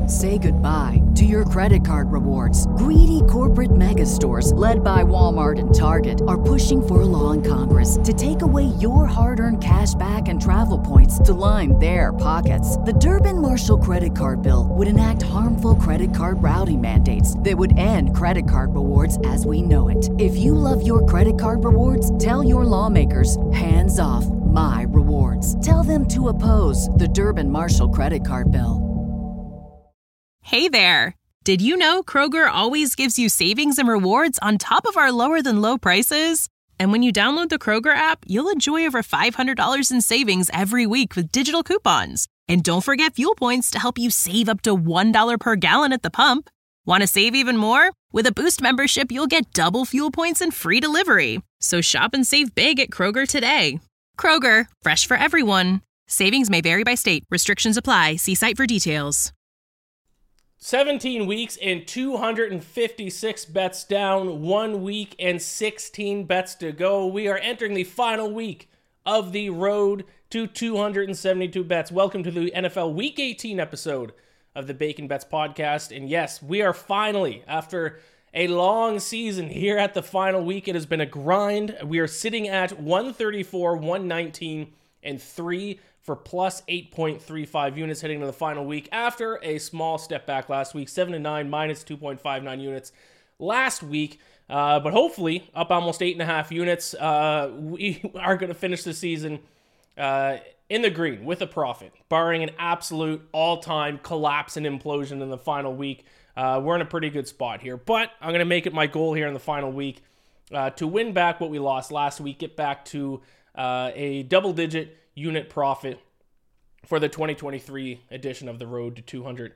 Say goodbye to your credit card rewards. Greedy corporate mega stores, led by Walmart and Target, are pushing for a law in Congress to take away your hard-earned cash back and travel points to line their pockets. The Durbin-Marshall credit card bill would enact harmful credit card routing mandates that would end credit card rewards as we know it. If you love your credit card rewards, tell your lawmakers, hands off my rewards. Tell them to oppose the Durbin-Marshall credit card bill. Hey there! Did you know Kroger always gives you savings and rewards on top of our lower-than-low prices? And when you download the Kroger app, you'll enjoy over $500 in savings every week with digital coupons. And don't forget fuel points to help you save up to $1 per gallon at the pump. Want to save even more? With a Boost membership, you'll get double fuel points and free delivery. So shop and save big at Kroger today. Kroger, fresh for everyone. Savings may vary by state. Restrictions apply. See site for details. 17 weeks and 256 bets down, 1 week and 16 bets to go. We are entering the final week of the road to 272 bets. Welcome to the NFL Week 18 episode of the Bacon Bets podcast. And yes, we are finally, after a long season here at the final week, it has been a grind. We are sitting at 134, 119, and 3 for plus 8.35 units heading to the final week after a small step back last week, 7-9 minus 2.59 units last week. But hopefully up almost 8.5 units. We are going to finish the season in the green with a profit, barring an absolute all-time collapse and implosion in the final week. We're in a pretty good spot here, but I'm going to make it my goal here in the final week to win back what we lost last week, get back to a double-digit unit profit for the 2023 edition of the Road to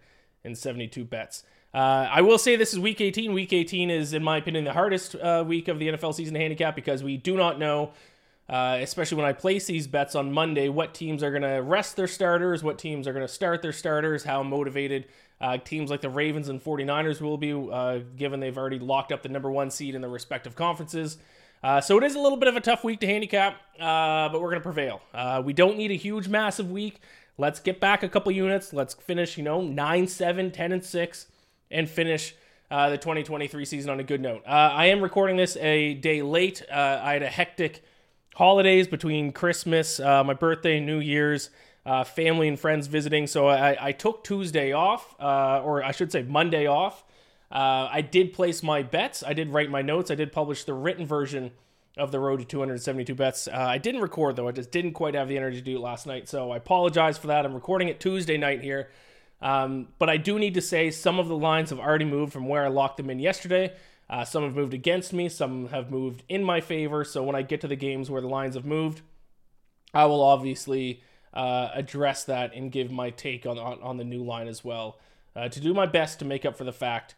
272 bets. I will say this is Week 18. Week 18 is, in my opinion, the hardest week of the NFL season to handicap because we do not know, especially when I place these bets on Monday, what teams are going to rest their starters, what teams are going to start their starters, how motivated teams like the Ravens and 49ers will be, given they've already locked up the number one seed in their respective conferences. So it is a little bit of a tough week to handicap, but we're going to prevail. We don't need a huge, massive week. Let's get back a couple units. Let's finish, 9-7, 10-6, and finish the 2023 season on a good note. I am recording this a day late. I had a hectic holidays between Christmas, my birthday, New Year's, family and friends visiting. So I took Tuesday off, or I should say Monday off. I did place my bets. I did write my notes. I did publish the written version of the Road to 272 bets. I didn't record, though. I just didn't quite have the energy to do it last night, so I apologize for that. I'm recording it Tuesday night here, but I do need to say some of the lines have already moved from where I locked them in yesterday. Some have moved against me. Some have moved in my favor, so when I get to the games where the lines have moved, I will obviously address that and give my take on the new line as well, to do my best to make up for the fact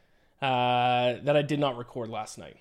that I did not record last night.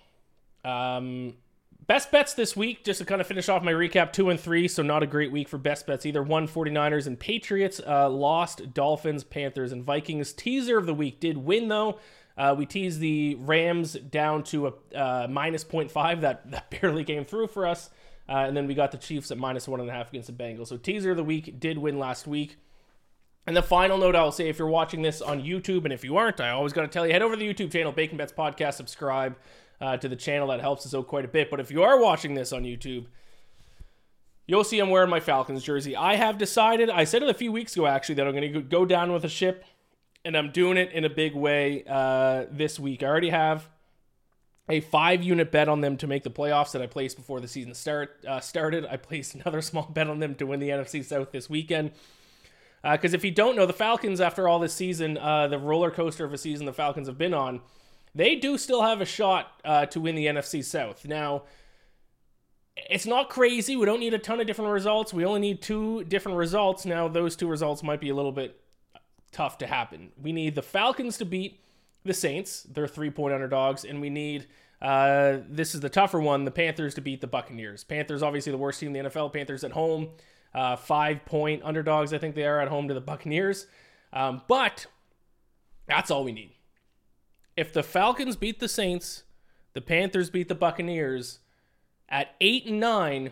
Best bets this week, just to kind of finish off my recap, 2 and 3, so not a great week for best bets either. 49ers and Patriots, lost Dolphins, Panthers, and Vikings. Teaser of the week did win, though. We teased the Rams down to a minus 0.5. That barely came through for us. And then we got the Chiefs at minus 1.5 against the Bengals. So teaser of the week did win last week. And the final note I'll say, if you're watching this on YouTube, and if you aren't, I always got to tell you, head over to the YouTube channel, Bacon Bets Podcast, subscribe to the channel. That helps us out quite a bit. But if you are watching this on YouTube, you'll see I'm wearing my Falcons jersey. I have decided, I said it a few weeks ago actually, that I'm going to go down with a ship, and I'm doing it in a big way this week. I already have a 5-unit bet on them to make the playoffs that I placed before the season started. I placed another small bet on them to win the NFC South this weekend. Because if you don't know, the Falcons, after all this season, the roller coaster of a season the Falcons have been on, they do still have a shot to win the NFC South. Now, it's not crazy. We don't need a ton of different results. We only need 2 different results. Now, those 2 results might be a little bit tough to happen. We need the Falcons to beat the Saints. They're 3-point underdogs. And we need, this is the tougher one, the Panthers to beat the Buccaneers. Panthers, obviously the worst team in the NFL. Panthers at home. 5-point underdogs, I think they are, at home to the Buccaneers. But that's all we need. If the Falcons beat the Saints, the Panthers beat the Buccaneers, at 8-9,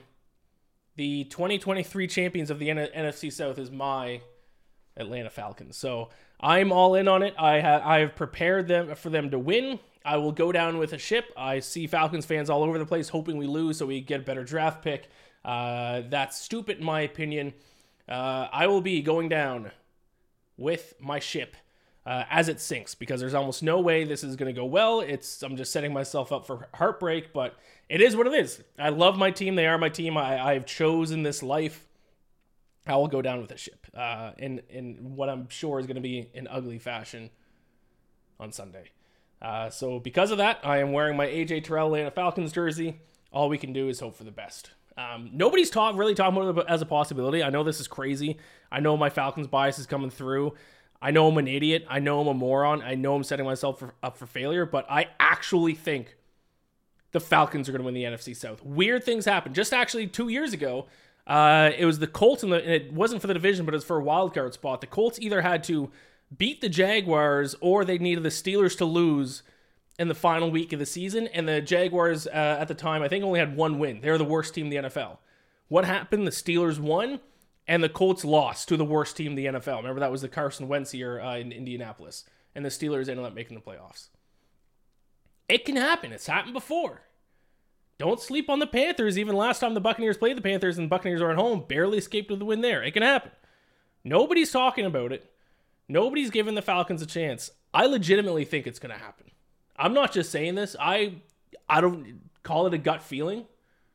the 2023 champions of the NFC South is my Atlanta Falcons. So I'm all in on it. I've prepared them for them to win. I will go down with a ship. I see Falcons fans all over the place hoping we lose so we get a better draft pick. That's stupid in my opinion. I will be going down with my ship as it sinks because there's almost no way this is going to go well. I'm just setting myself up for heartbreak, but it is what it is. I love my team. They are my team. I've chosen this life. I will go down with a ship in what I'm sure is going to be an ugly fashion on Sunday. So because of that, I am wearing my AJ Terrell Atlanta Falcons jersey. All we can do is hope for the best. Nobody's really talking about it as a possibility. I know this is crazy. I know my Falcons bias is coming through. I know I'm an idiot. I know I'm a moron. I know I'm setting myself up for failure, but I actually think the Falcons are going to win the NFC South. Weird things happen. Just actually 2 years ago, it was the Colts, and it wasn't for the division, but it was for a wild card spot. The Colts either had to beat the Jaguars or they needed the Steelers to lose in the final week of the season, and the Jaguars at the time, I think, only had one win. They're the worst team in the NFL. What happened? The Steelers won, and the Colts lost to the worst team in the NFL. Remember, that was the Carson Wentz year in Indianapolis, and the Steelers ended up making the playoffs. It can happen. It's happened before. Don't sleep on the Panthers. Even last time the Buccaneers played the Panthers and the Buccaneers are at home, barely escaped with the win there. It can happen. Nobody's talking about it. Nobody's giving the Falcons a chance. I legitimately think it's going to happen. I'm not just saying this. I don't call it a gut feeling.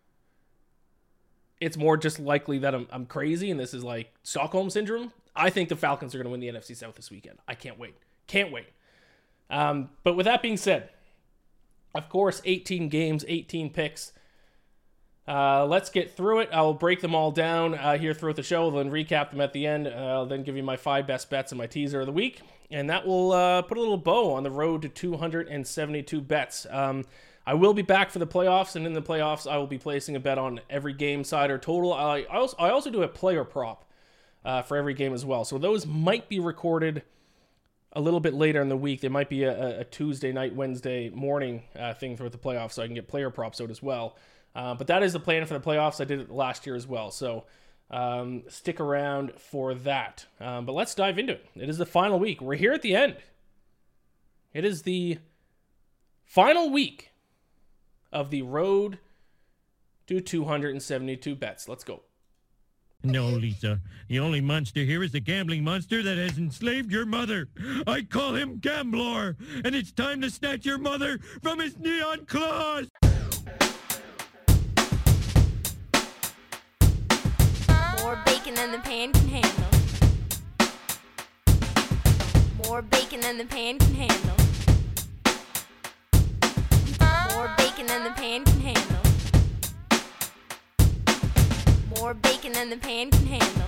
It's more just likely that I'm crazy and this is like Stockholm Syndrome. I think the Falcons are going to win the NFC South this weekend. I can't wait. Can't wait. But with that being said, of course, 18 games, 18 picks. Let's get through it. I'll break them all down here throughout the show, then recap them at the end. I'll then give you my 5 best bets and my teaser of the week. And that will put a little bow on the road to 272 bets. I will be back for the playoffs, and in the playoffs, I will be placing a bet on every game, side, or total. I also do a player prop for every game as well. So those might be recorded a little bit later in the week. There might be a Tuesday night, Wednesday morning thing throughout the playoffs, so I can get player props out as well. But that is the plan for the playoffs. I did it last year as well. So stick around for that. But let's dive into it. It is the final week. We're here at the end. It is the final week of the road to 272 bets. Let's go. No, Lisa. The only monster here is the gambling monster that has enslaved your mother. I call him Gamblor, and it's time to snatch your mother from his neon claws. More bacon than the pan can handle. More bacon than the pan can handle. More bacon than the pan can handle. More bacon than the pan can handle.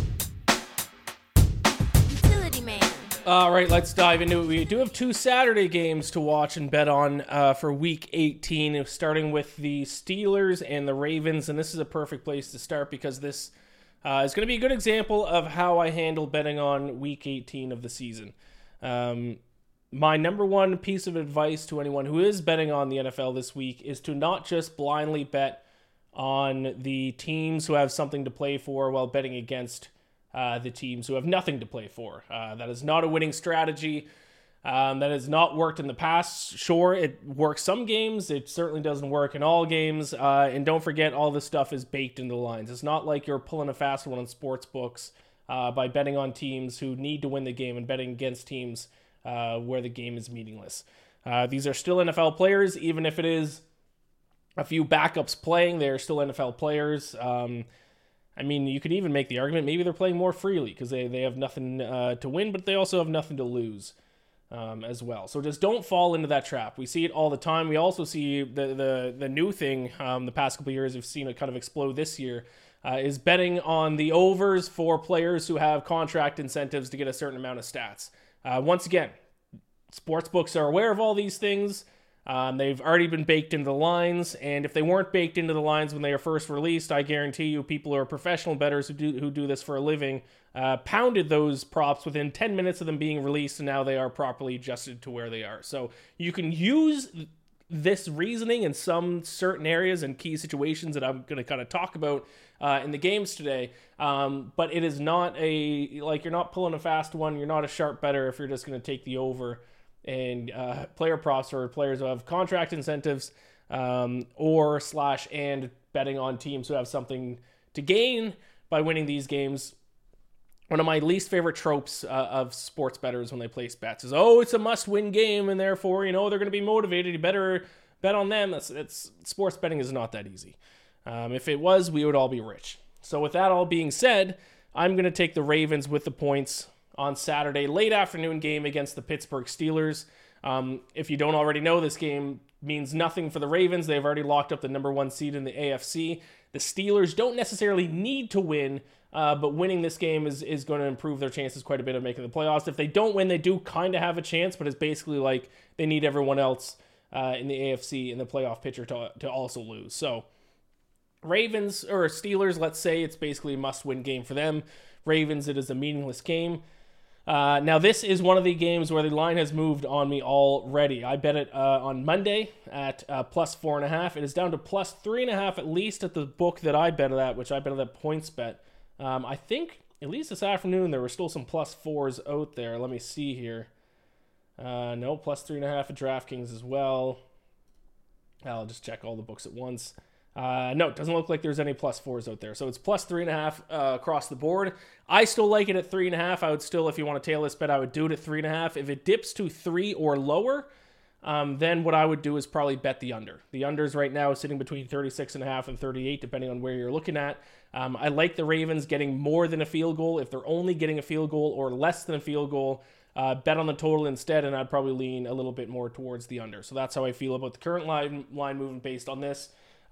Utility man. All right, let's dive into it. We do have 2 Saturday games to watch and bet on for Week 18, starting with the Steelers and the Ravens. And this is a perfect place to start because this is going to be a good example of how I handle betting on Week 18 of the season. My number one piece of advice to anyone who is betting on the NFL this week is to not just blindly bet on the teams who have something to play for while betting against the teams who have nothing to play for. That is not a winning strategy. That has not worked in the past. Sure, it works some games. It certainly doesn't work in all games. And don't forget, all this stuff is baked into the lines. It's not like you're pulling a fast one on sports books by betting on teams who need to win the game and betting against teams where the game is meaningless. These are still NFL players, even if it is a few backups playing. They're still NFL players. I mean, you could even make the argument maybe they're playing more freely because they have nothing to win, but they also have nothing to lose as well. So just don't fall into that trap. We see it all the time. We also see the new thing the past couple of years. We've seen it kind of explode this year. Is betting on the overs for players who have contract incentives to get a certain amount of stats. Once again, sportsbooks are aware of all these things. They've already been baked into the lines, and if they weren't baked into the lines when they were first released, I guarantee you people who are professional bettors who do this for a living pounded those props within 10 minutes of them being released, and now they are properly adjusted to where they are. So you can use this reasoning in some certain areas and key situations that I'm going to kind of talk about in the games today. But it is not you're not pulling a fast one. You're not a sharp better if you're just going to take the over and player props or players who have contract incentives and betting on teams who have something to gain by winning these games. One of my least favorite tropes of sports bettors when they place bets is, it's a must-win game, and therefore, they're going to be motivated. You better bet on them. Sports betting is not that easy. If it was, we would all be rich. So with that all being said, I'm going to take the Ravens with the points on Saturday, late afternoon game against the Pittsburgh Steelers. If you don't already know, this game means nothing for the Ravens. They've already locked up the number 1 seed in the AFC. The Steelers don't necessarily need to win, but winning this game is going to improve their chances quite a bit of making the playoffs. If they don't win, they do kind of have a chance, but it's basically like they need everyone else in the AFC in the playoff picture to also lose. So Ravens or Steelers, let's say it's basically a must-win game for them. Ravens, it is a meaningless game. Now, this is one of the games where the line has moved on me already. I bet it on Monday at plus 4.5. It is down to plus 3.5 at least at the book that I bet it at, which I bet it at PointsBet. I think at least this afternoon there were still some plus 4s out there. Let me see here. No, plus 3.5 at DraftKings as well. I'll just check all the books at once. No, it doesn't look like there's any plus 4s out there. So it's plus 3.5 across the board. I still like it at 3.5. I would still, if you want to tail this bet, I would do it at 3.5. If it dips to 3 or lower, then what I would do is probably bet the under. The unders right now is sitting between 36.5 and 38, depending on where you're looking at. I like the Ravens getting more than a field goal. If they're only getting a field goal or less than a field goal, bet on the total instead, and I'd probably lean a little bit more towards the under. So that's how I feel about the current line movement based on this.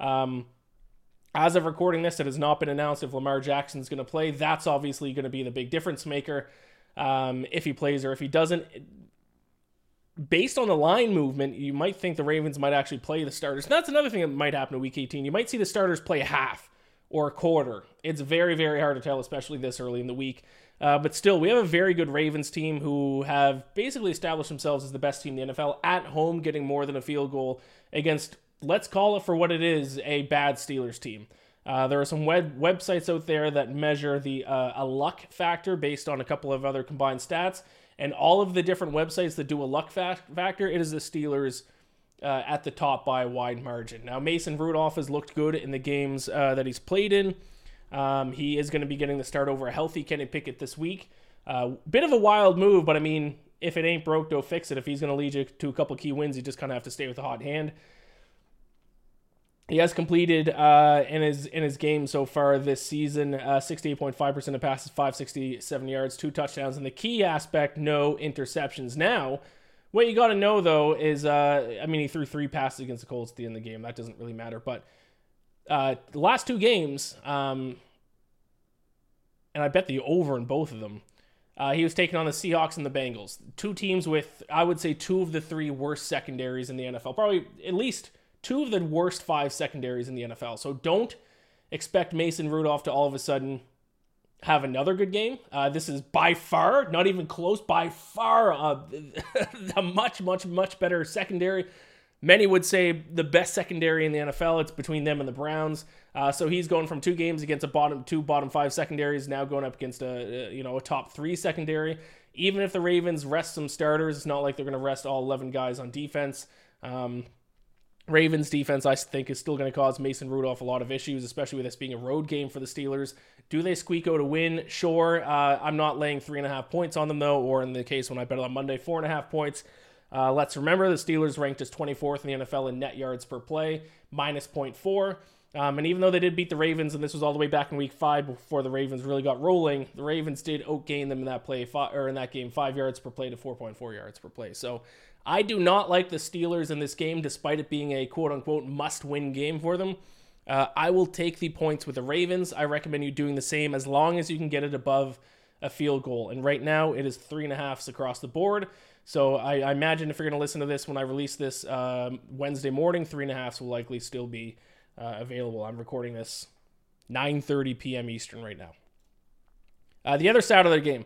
As of recording this, it has not been announced if Lamar Jackson's going to play. That's obviously going to be the big difference maker if he plays or if he doesn't. Based on the line movement, you might think the Ravens might actually play the starters. And that's another thing that might happen in Week 18. You might see the starters play a half or a quarter. It's very, very hard to tell, especially this early in the week. But still, we have a very good Ravens team who have basically established themselves as the best team in the NFL at home, getting more than a field goal against, let's call it for what it is, a bad Steelers team. There are some websites out there that measure a luck factor based on a couple of other combined stats. And all of the different websites that do a luck factor, it is the Steelers at the top by a wide margin. Now, Mason Rudolph has looked good in the games that he's played in. He is going to be getting the start over a healthy Kenny Pickett this week. Bit of a wild move, but I mean, if it ain't broke, don't fix it. If he's going to lead you to a couple key wins, you just kind of have to stay with a hot hand. He has completed in his game so far this season 68.5% of passes, 567 yards, 2 touchdowns, and the key aspect, no interceptions. Now, what you got to know though is, he threw 3 passes against the Colts at the end of the game. That doesn't really matter, but the last 2 games, and I bet the over in both of them. He was taking on the Seahawks and the Bengals, 2 teams with, I would say, 2 of the 3 worst secondaries in the NFL, probably at least 2 of the worst 5 secondaries in the NFL. So don't expect Mason Rudolph to all of a sudden have another good game. This is by far, not even close, by far a much, much, much better secondary. Many would say the best secondary in the NFL. It's between them and the Browns. So he's going from 2 games against two bottom 5 secondaries, now going up against a top 3 secondary. Even if the Ravens rest some starters, it's not like they're going to rest all 11 guys on defense. Ravens defense, I think, is still going to cause Mason Rudolph a lot of issues, especially with this being a road game for the Steelers. Do they squeak out a win? Sure. I'm not laying 3.5 points on them, though, or in the case when I bet on Monday, 4.5 points. Let's remember the Steelers ranked as 24th in the NFL in net yards per play, minus 0.4. And even though they did beat the Ravens, and this was all the way back in Week 5 before the Ravens really got rolling, the Ravens did outgain them in that game 5 yards per play to 4.4 yards per play. So I do not like the Steelers in this game, despite it being a quote-unquote must-win game for them. I will take the points with the Ravens. I recommend you doing the same as long as you can get it above a field goal. And right now, it is 3.5s across the board. So I imagine if you're going to listen to this when I release this Wednesday morning, 3.5s will likely still be available. I'm recording this 9:30 p.m. Eastern right now. The other side of the game,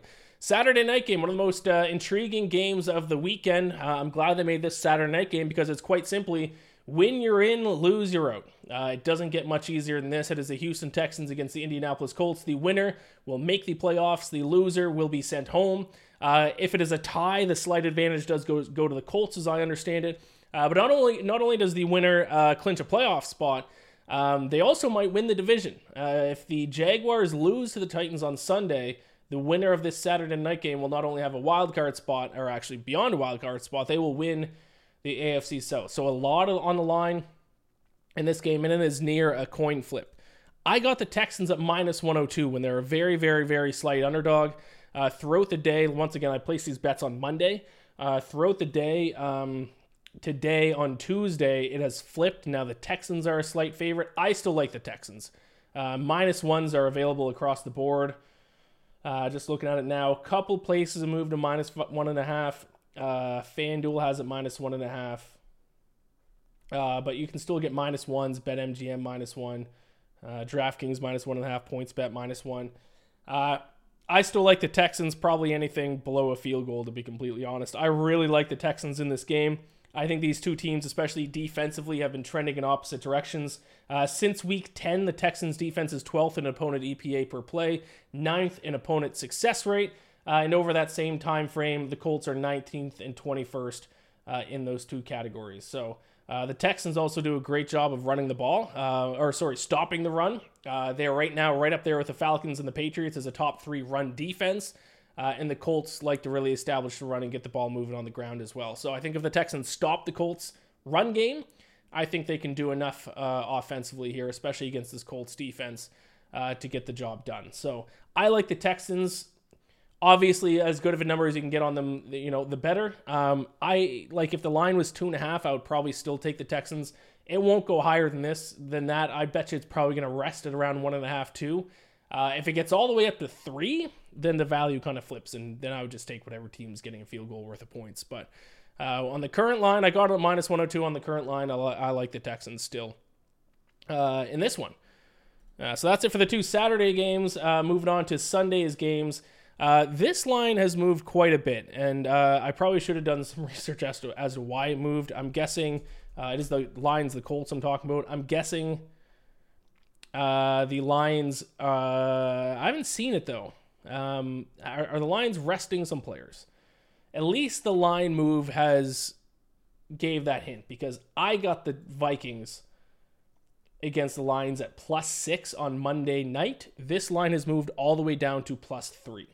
Saturday night game, one of the most intriguing games of the weekend. I'm glad they made this Saturday night game because it's quite simply win you're in, lose you're out. It doesn't get much easier than this. It is the Houston Texans against the Indianapolis Colts. The winner will make the playoffs. The loser will be sent home. If it is a tie, the slight advantage does go to the Colts, as I understand it. But not only does the winner clinch a playoff spot, they also might win the division. If the Jaguars lose to the Titans on Sunday, the winner of this Saturday night game will not only have a wild card spot, or actually beyond a wild card spot, they will win the AFC South. So a lot on the line in this game, and it is near a coin flip. I got the Texans at minus 102 when they're a very, very, very slight underdog. Throughout the day, once again, I placed these bets on Monday. Throughout the day, today on Tuesday, it has flipped. Now the Texans are a slight favorite. I still like the Texans. Minus ones are available across the board. Just looking at it now, a couple places have moved to minus 1.5. FanDuel has it minus 1.5. But you can still get minus ones. BetMGM minus 1. DraftKings minus 1.5. PointsBet minus 1. I still like the Texans, probably anything below a field goal, to be completely honest. I really like the Texans in this game. I think these two teams, especially defensively, have been trending in opposite directions. Since week 10, the Texans' defense is 12th in opponent EPA per play, 9th in opponent success rate. And over that same time frame, the Colts are 19th and 21st in those two categories. So the Texans also do a great job of running the ball, stopping the run. They're right now right up there with the Falcons and the Patriots as a top 3 run defense. And the Colts like to really establish the run and get the ball moving on the ground as well. So I think if the Texans stop the Colts' run game, I think they can do enough offensively here, especially against this Colts defense, to get the job done. So I like the Texans. Obviously, as good of a number as you can get on them, the better. I like if the line was 2.5, I would probably still take the Texans. It won't go higher than that. I bet you it's probably going to rest at around 1.5, 2. If it gets all the way up to 3, then the value kind of flips, and then I would just take whatever team's getting a field goal worth of points. But on the current line, I got it at minus 102 on the current line. I like the Texans still in this one. So that's it for the 2 Saturday games. Moving on to Sunday's games. This line has moved quite a bit, and I probably should have done some research as to why it moved. I'm guessing it is the Lions, the Colts I'm talking about. I'm guessing the Lions, I haven't seen it though. Are the Lions resting some players? At least the line move gave that hint, because I got the Vikings against the Lions at +6 on Monday night. This line has moved all the way down to +3.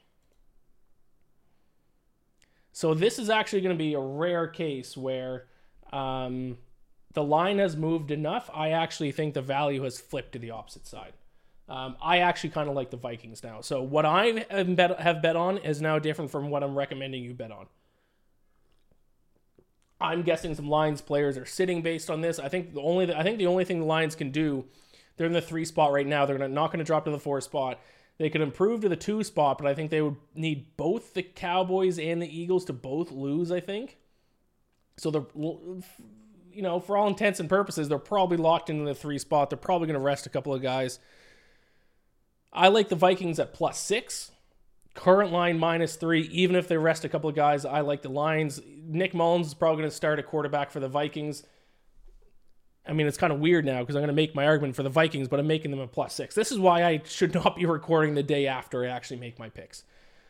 So this is actually going to be a rare case where the line has moved enough. I actually think the value has flipped to the opposite side. I actually kind of like the Vikings now. So what I have bet on is now different from what I'm recommending you bet on. I'm guessing some Lions players are sitting based on this. I think the only thing the Lions can do, they're in the 3 spot right now. They're not going to drop to the 4 spot. They could improve to the 2 spot, but I think they would need both the Cowboys and the Eagles to both lose, I think. So they're, for all intents and purposes, they're probably locked into the 3 spot. They're probably going to rest a couple of guys. I like the Vikings at +6. Current line -3. Even if they rest a couple of guys, I like the Lions. Nick Mullins is probably going to start a quarterback for the Vikings. I mean, it's kind of weird now because I'm going to make my argument for the Vikings, but I'm making them a +6. This is why I should not be recording the day after I actually make my picks.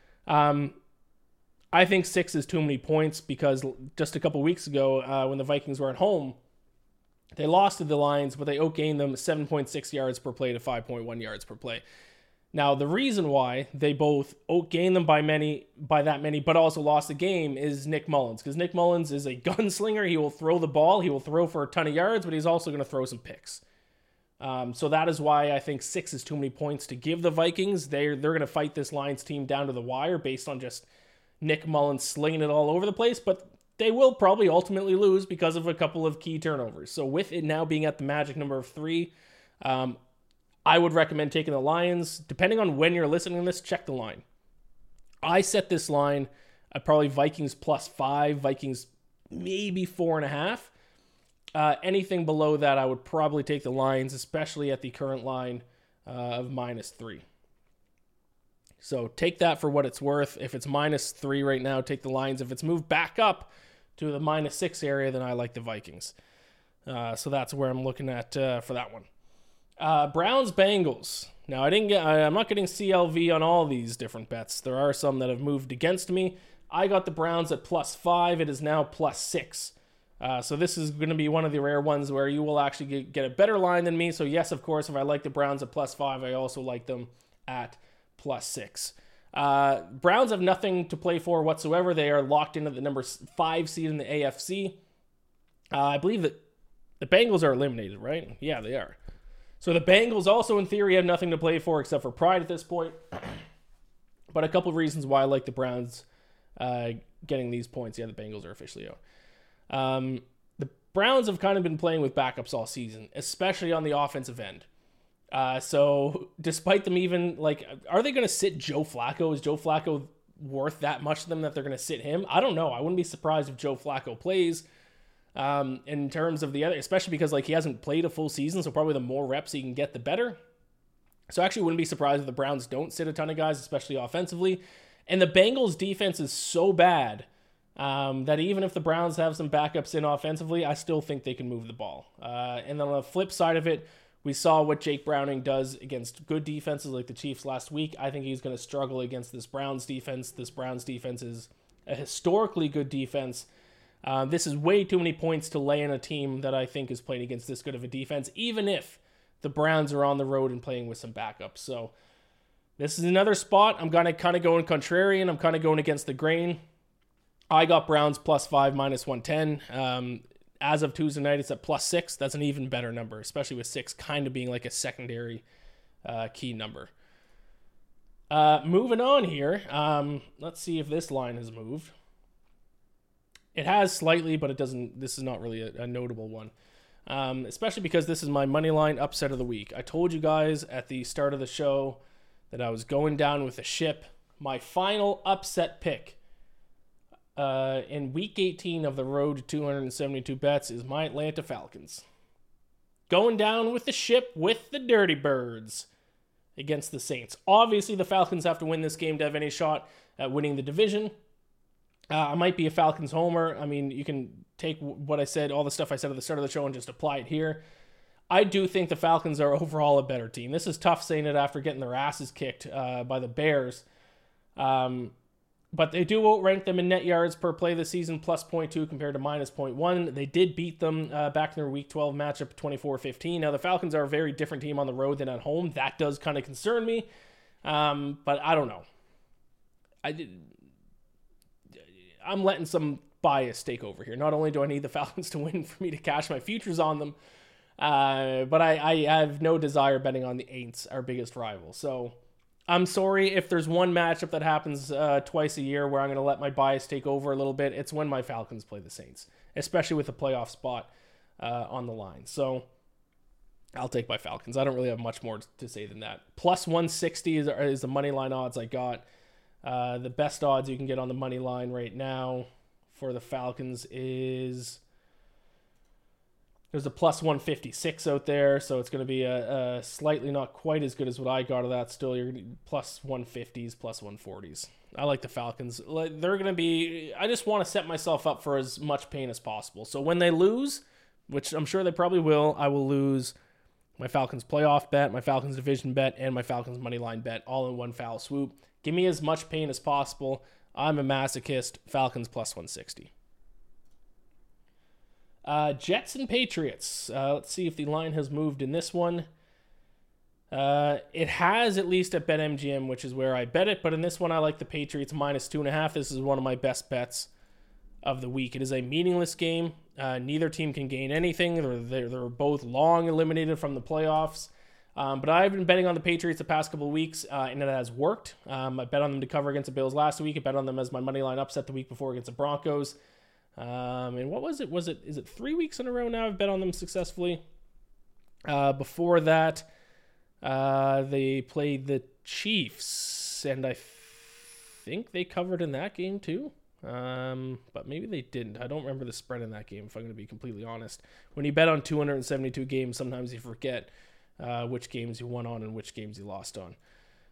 I think 6 is too many points because just a couple weeks ago when the Vikings were at home, they lost to the Lions, but they outgained them 7.6 yards per play to 5.1 yards per play. Now, the reason why they both outgained them by that many, but also lost the game is Nick Mullins. Because Nick Mullins is a gunslinger. He will throw the ball. He will throw for a ton of yards, but he's also going to throw some picks. So that is why I think 6 is too many points to give the Vikings. They're going to fight this Lions team down to the wire based on just Nick Mullins slinging it all over the place. But they will probably ultimately lose because of a couple of key turnovers. So with it now being at the magic number of 3, I would recommend taking the Lions. Depending on when you're listening to this, check the line. I set this line at probably Vikings +5, Vikings maybe 4.5. Anything below that, I would probably take the Lions, especially at the current line of -3. So take that for what it's worth. If it's -3 right now, take the Lions. If it's moved back up to the -6 area, then I like the Vikings. So that's where I'm looking at for that one. Browns Bengals. Now I'm not getting CLV on all these different bets. There are some that have moved against me. I got the Browns at +5. It is now +6. So this is going to be one of the rare ones where you will actually get a better line than me. So yes, of course, if I like the Browns at +5, I also like them at +6. Browns have nothing to play for whatsoever. They are locked into the number 5 seed in the AFC. I believe that the Bengals are eliminated, right? Yeah, they are. So the Bengals also, in theory, have nothing to play for except for pride at this point. But a couple of reasons why I like the Browns getting these points. Yeah, the Bengals are officially out. The Browns have kind of been playing with backups all season, especially on the offensive end. So despite them even, are they going to sit Joe Flacco? Is Joe Flacco worth that much to them that they're going to sit him? I don't know. I wouldn't be surprised if Joe Flacco plays. In terms of the other, especially because he hasn't played a full season, so probably the more reps he can get, the better. So I actually wouldn't be surprised if the Browns don't sit a ton of guys, especially offensively. And the Bengals defense is so bad that even if the Browns have some backups in offensively, I still think they can move the ball. And then on the flip side of it, we saw what Jake Browning does against good defenses like the Chiefs last week. I think he's going to struggle against this Browns defense. This Browns defense is a historically good defense. This is way too many points to lay in a team that I think is playing against this good of a defense, even if the Browns are on the road and playing with some backups. So this is another spot. I'm going to kind of go in contrarian. I'm kind of going against the grain. I got Browns +5, -110. As of Tuesday night, it's at +6. That's an even better number, especially with 6 kind of being like a secondary key number. Moving on here. Let's see if this line has moved. It has slightly, but it doesn't. This is not really a notable one, especially because this is my money line upset of the week. I told you guys at the start of the show that I was going down with a ship. My final upset pick in week 18 of the road to 272 bets is my Atlanta Falcons. Going down with the ship with the Dirty Birds against the Saints. Obviously, the Falcons have to win this game to have any shot at winning the division. I might be a Falcons homer. I mean, you can take what I said, all the stuff I said at the start of the show, and just apply it here. I do think the Falcons are overall a better team. This is tough saying it after getting their asses kicked by the Bears. But they do outrank them in net yards per play this season, +0.2 compared to -0.1. They did beat them back in their Week 12 matchup, 24-15. Now, the Falcons are a very different team on the road than at home. That does kind of concern me. But I don't know. I'm letting some bias take over here. Not only do I need the Falcons to win for me to cash my futures on them, but I have no desire betting on the Aints, our biggest rival. So I'm sorry if there's one matchup that happens twice a year where I'm going to let my bias take over a little bit. It's when my Falcons play the Saints, especially with a playoff spot on the line. So I'll take my Falcons. I don't really have much more to say than that. +160 is the money line odds I got. The best odds you can get on the money line right now for the Falcons is there's a +156 out there, so it's going to be a slightly not quite as good as what I got of that. Still, you're +150s, +140s. I like the Falcons. They're going to be. I just want to set myself up for as much pain as possible. So when they lose, which I'm sure they probably will, I will lose my Falcons playoff bet, my Falcons division bet, and my Falcons money line bet all in one foul swoop. Give me as much pain as possible. I'm a masochist. Falcons +160. Jets and Patriots. Let's see if the line has moved in this one. It has, at least at BetMGM, which is where I bet it. But in this one, I like the Patriots -2.5. This is one of my best bets of the week. It is a meaningless game. Neither team can gain anything. They're both long eliminated from the playoffs. But I've been betting on the Patriots the past couple of weeks, and it has worked. I bet on them to cover against the Bills last week. I bet on them as my money line upset the week before against the Broncos. And what was it? Is it 3 weeks in a row now I've bet on them successfully? Before that, they played the Chiefs, and I think they covered in that game too. But maybe they didn't. I don't remember the spread in that game, if I'm going to be completely honest. When you bet on 272 games, sometimes you forget which games you won on and which games you lost on.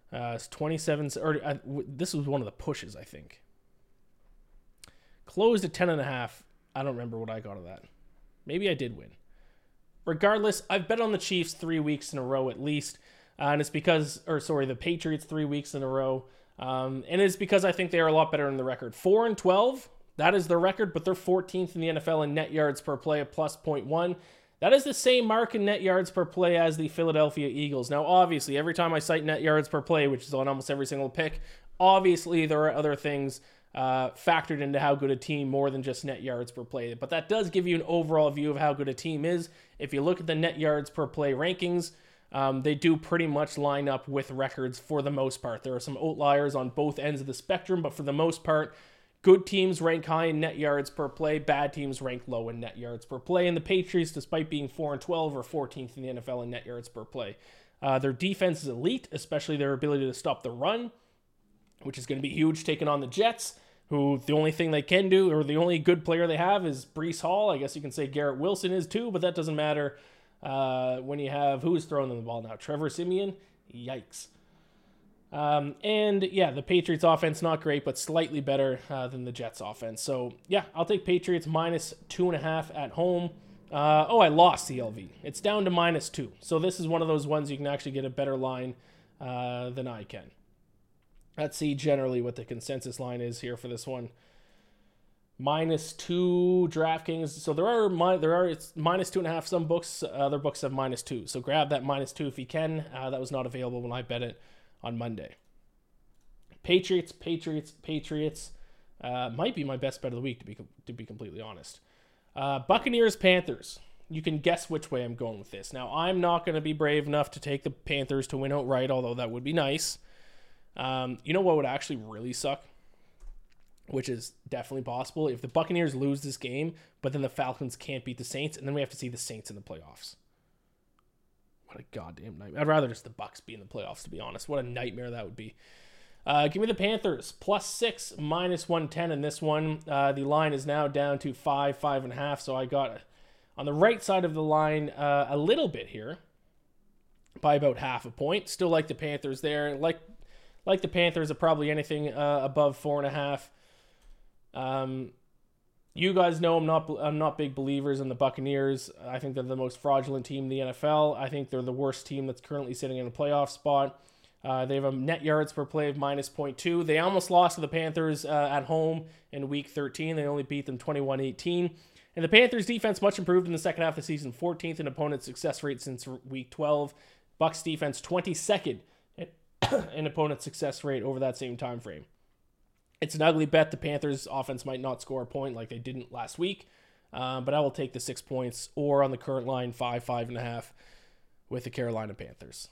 It's 27, or this was one of the pushes, I think. Closed at 10.5. I don't remember what I got of that. Maybe I did win. Regardless, I've bet on the Chiefs 3 weeks in a row at least. And it's because, the Patriots 3 weeks in a row. And it's because I think they are a lot better than the record. 4-12, that is their record, but they're 14th in the NFL in net yards per play at plus 0.1. That is the same mark in net yards per play as the Philadelphia Eagles. Now, obviously, every time I cite net yards per play, which is on almost every single pick, obviously there are other things factored into how good a team more than just net yards per play. But that does give you an overall view of how good a team is. If you look at the net yards per play rankings, they do pretty much line up with records for the most part. There are some outliers on both ends of the spectrum, but for the most part, good teams rank high in net yards per play. Bad teams rank low in net yards per play. And the Patriots, despite being 4-12, are 14th in the NFL in net yards per play. Their defense is elite, especially their ability to stop the run, which is going to be huge taking on the Jets, who the only thing they can do, or the only good player they have, is Breece Hall. I guess you can say Garrett Wilson is too, but that doesn't matter when you have, who's throwing them the ball now? Trevor Siemian? Yikes. And yeah, the Patriots offense, not great, but slightly better than the Jets offense. So yeah, I'll take Patriots minus 2.5 at home. I lost the LV. It's down to -2. So this is one of those ones you can actually get a better line than I can. Let's see generally what the consensus line is here for this one. -2 DraftKings. So it's -2.5. Some books, other books have -2. So grab that -2 if you can. That was not available when I bet it on Monday. Patriots. Might be my best bet of the week, to be completely honest. Buccaneers, Panthers. You can guess which way I'm going with this. Now, I'm not going to be brave enough to take the Panthers to win outright, although that would be nice. You know what would actually really suck? Which is definitely possible. If the Buccaneers lose this game, but then the Falcons can't beat the Saints, and then we have to see the Saints in the playoffs. What a goddamn nightmare. I'd rather just the Bucs be in the playoffs, to be honest. What a nightmare that would be. Give me the Panthers. +6, -110 in this one. The line is now down to 5.5. So I got on the right side of the line a little bit here by about half a point. Still like the Panthers there. Like the Panthers are probably anything above 4.5. You guys know I'm not big believers in the Buccaneers. I think they're the most fraudulent team in the NFL. I think they're the worst team that's currently sitting in a playoff spot. They have a net yards per play of -0.2. They almost lost to the Panthers at home in Week 13. They only beat them 21-18. And the Panthers defense much improved in the second half of the season. 14th in opponent success rate since Week 12. Bucs defense 22nd in opponent success rate over that same time frame. It's an ugly bet. The Panthers offense might not score a point like they didn't last week, but I will take the 6 points, or on the current line, 5.5 with the Carolina Panthers.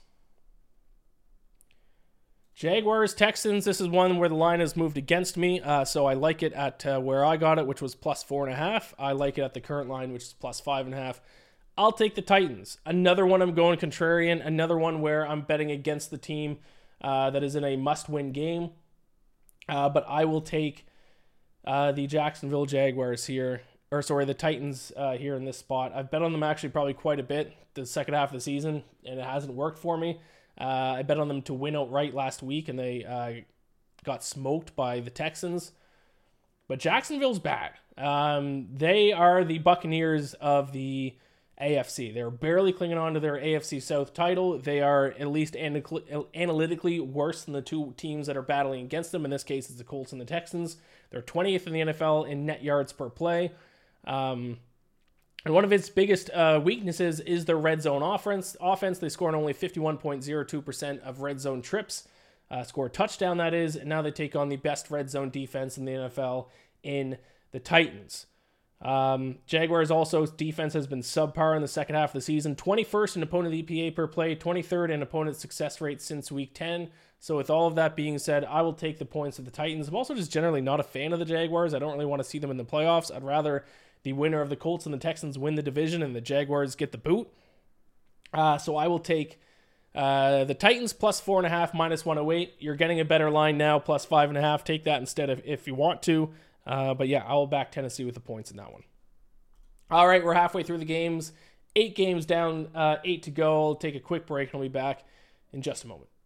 Jaguars, Texans. This is one where the line has moved against me, so I like it at where I got it, which was +4.5. I like it at the current line, which is +5.5. I'll take the Titans. Another one I'm going contrarian. Another one where I'm betting against the team that is in a must-win game. But I will take the Jacksonville Jaguars here, the Titans here in this spot. I've bet on them actually probably quite a bit the second half of the season, and it hasn't worked for me. I bet on them to win outright last week, and they got smoked by the Texans. But Jacksonville's bad. They are the Buccaneers of the AFC. They're barely clinging on to their AFC South title. They are at least analytically worse than the two teams that are battling against them. In this case, it's the Colts and the Texans. They're 20th in the NFL in net yards per play. And one of its biggest weaknesses is their red zone offense. They score on only 51.02% of red zone trips. Score a touchdown, that is. And now they take on the best red zone defense in the NFL in the Titans. Jaguars also defense has been subpar in the second half of the season. 21st in opponent EPA per play, 23rd in opponent success rate since week 10. So with all of that being said, I will take the points of the Titans. I'm also just generally not a fan of the Jaguars. I don't really want to see them in the playoffs. I'd rather the winner of the Colts and the Texans win the division and the Jaguars get the boot. So I will take the Titans +4.5, -108. You're getting a better line now, +5.5. Take that instead if you want to. But yeah, I will back Tennessee with the points in that one. All right, we're halfway through the games. 8 games down, 8 to go. I'll take a quick break and I'll be back in just a moment.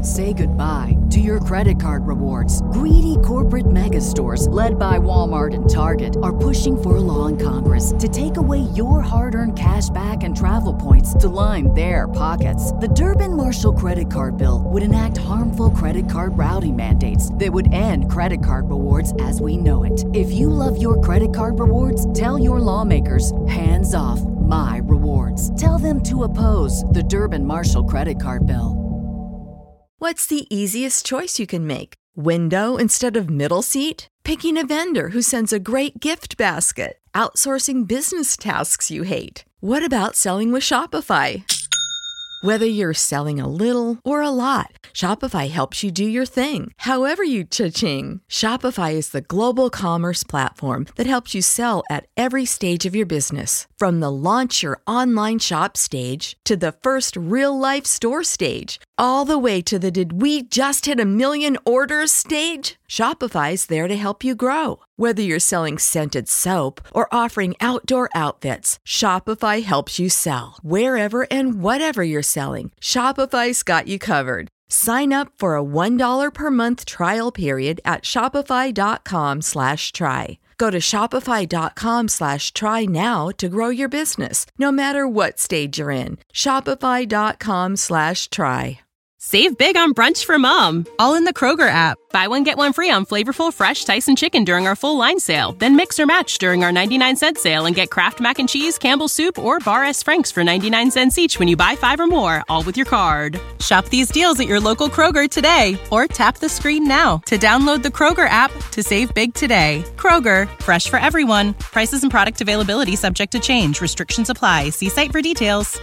Say goodbye to your credit card rewards. Greedy corporate mega stores, led by Walmart and Target, are pushing for a law in Congress to take away your hard-earned cash back and travel points to line their pockets. The Durbin-Marshall credit card bill would enact harmful credit card routing mandates that would end credit card rewards as we know it. If you love your credit card rewards, tell your lawmakers, hands off my rewards. Tell them to oppose the Durbin-Marshall credit card bill. What's the easiest choice you can make? Window instead of middle seat? Picking a vendor who sends a great gift basket? Outsourcing business tasks you hate? What about selling with Shopify? Whether you're selling a little or a lot, Shopify helps you do your thing, however you cha-ching. Shopify is the global commerce platform that helps you sell at every stage of your business. From the launch your online shop stage to the first real-life store stage, all the way to the did we just hit 1 million orders stage. Shopify's there to help you grow. Whether you're selling scented soap or offering outdoor outfits, Shopify helps you sell. Wherever and whatever you're selling, Shopify's got you covered. Sign up for a $1 per month trial period at shopify.com/try. Go to shopify.com/try now to grow your business, no matter what stage you're in. Shopify.com/try. Save big on brunch for mom, all in the Kroger app. Buy one, get one free on flavorful, fresh Tyson chicken during our full line sale. Then mix or match during our 99-cent sale and get Kraft Mac and Cheese, Campbell's Soup, or Bar S. Frank's for 99 cents each when you buy 5 or more, all with your card. Shop these deals at your local Kroger today, or tap the screen now to download the Kroger app to save big today. Kroger, fresh for everyone. Prices and product availability subject to change. Restrictions apply. See site for details.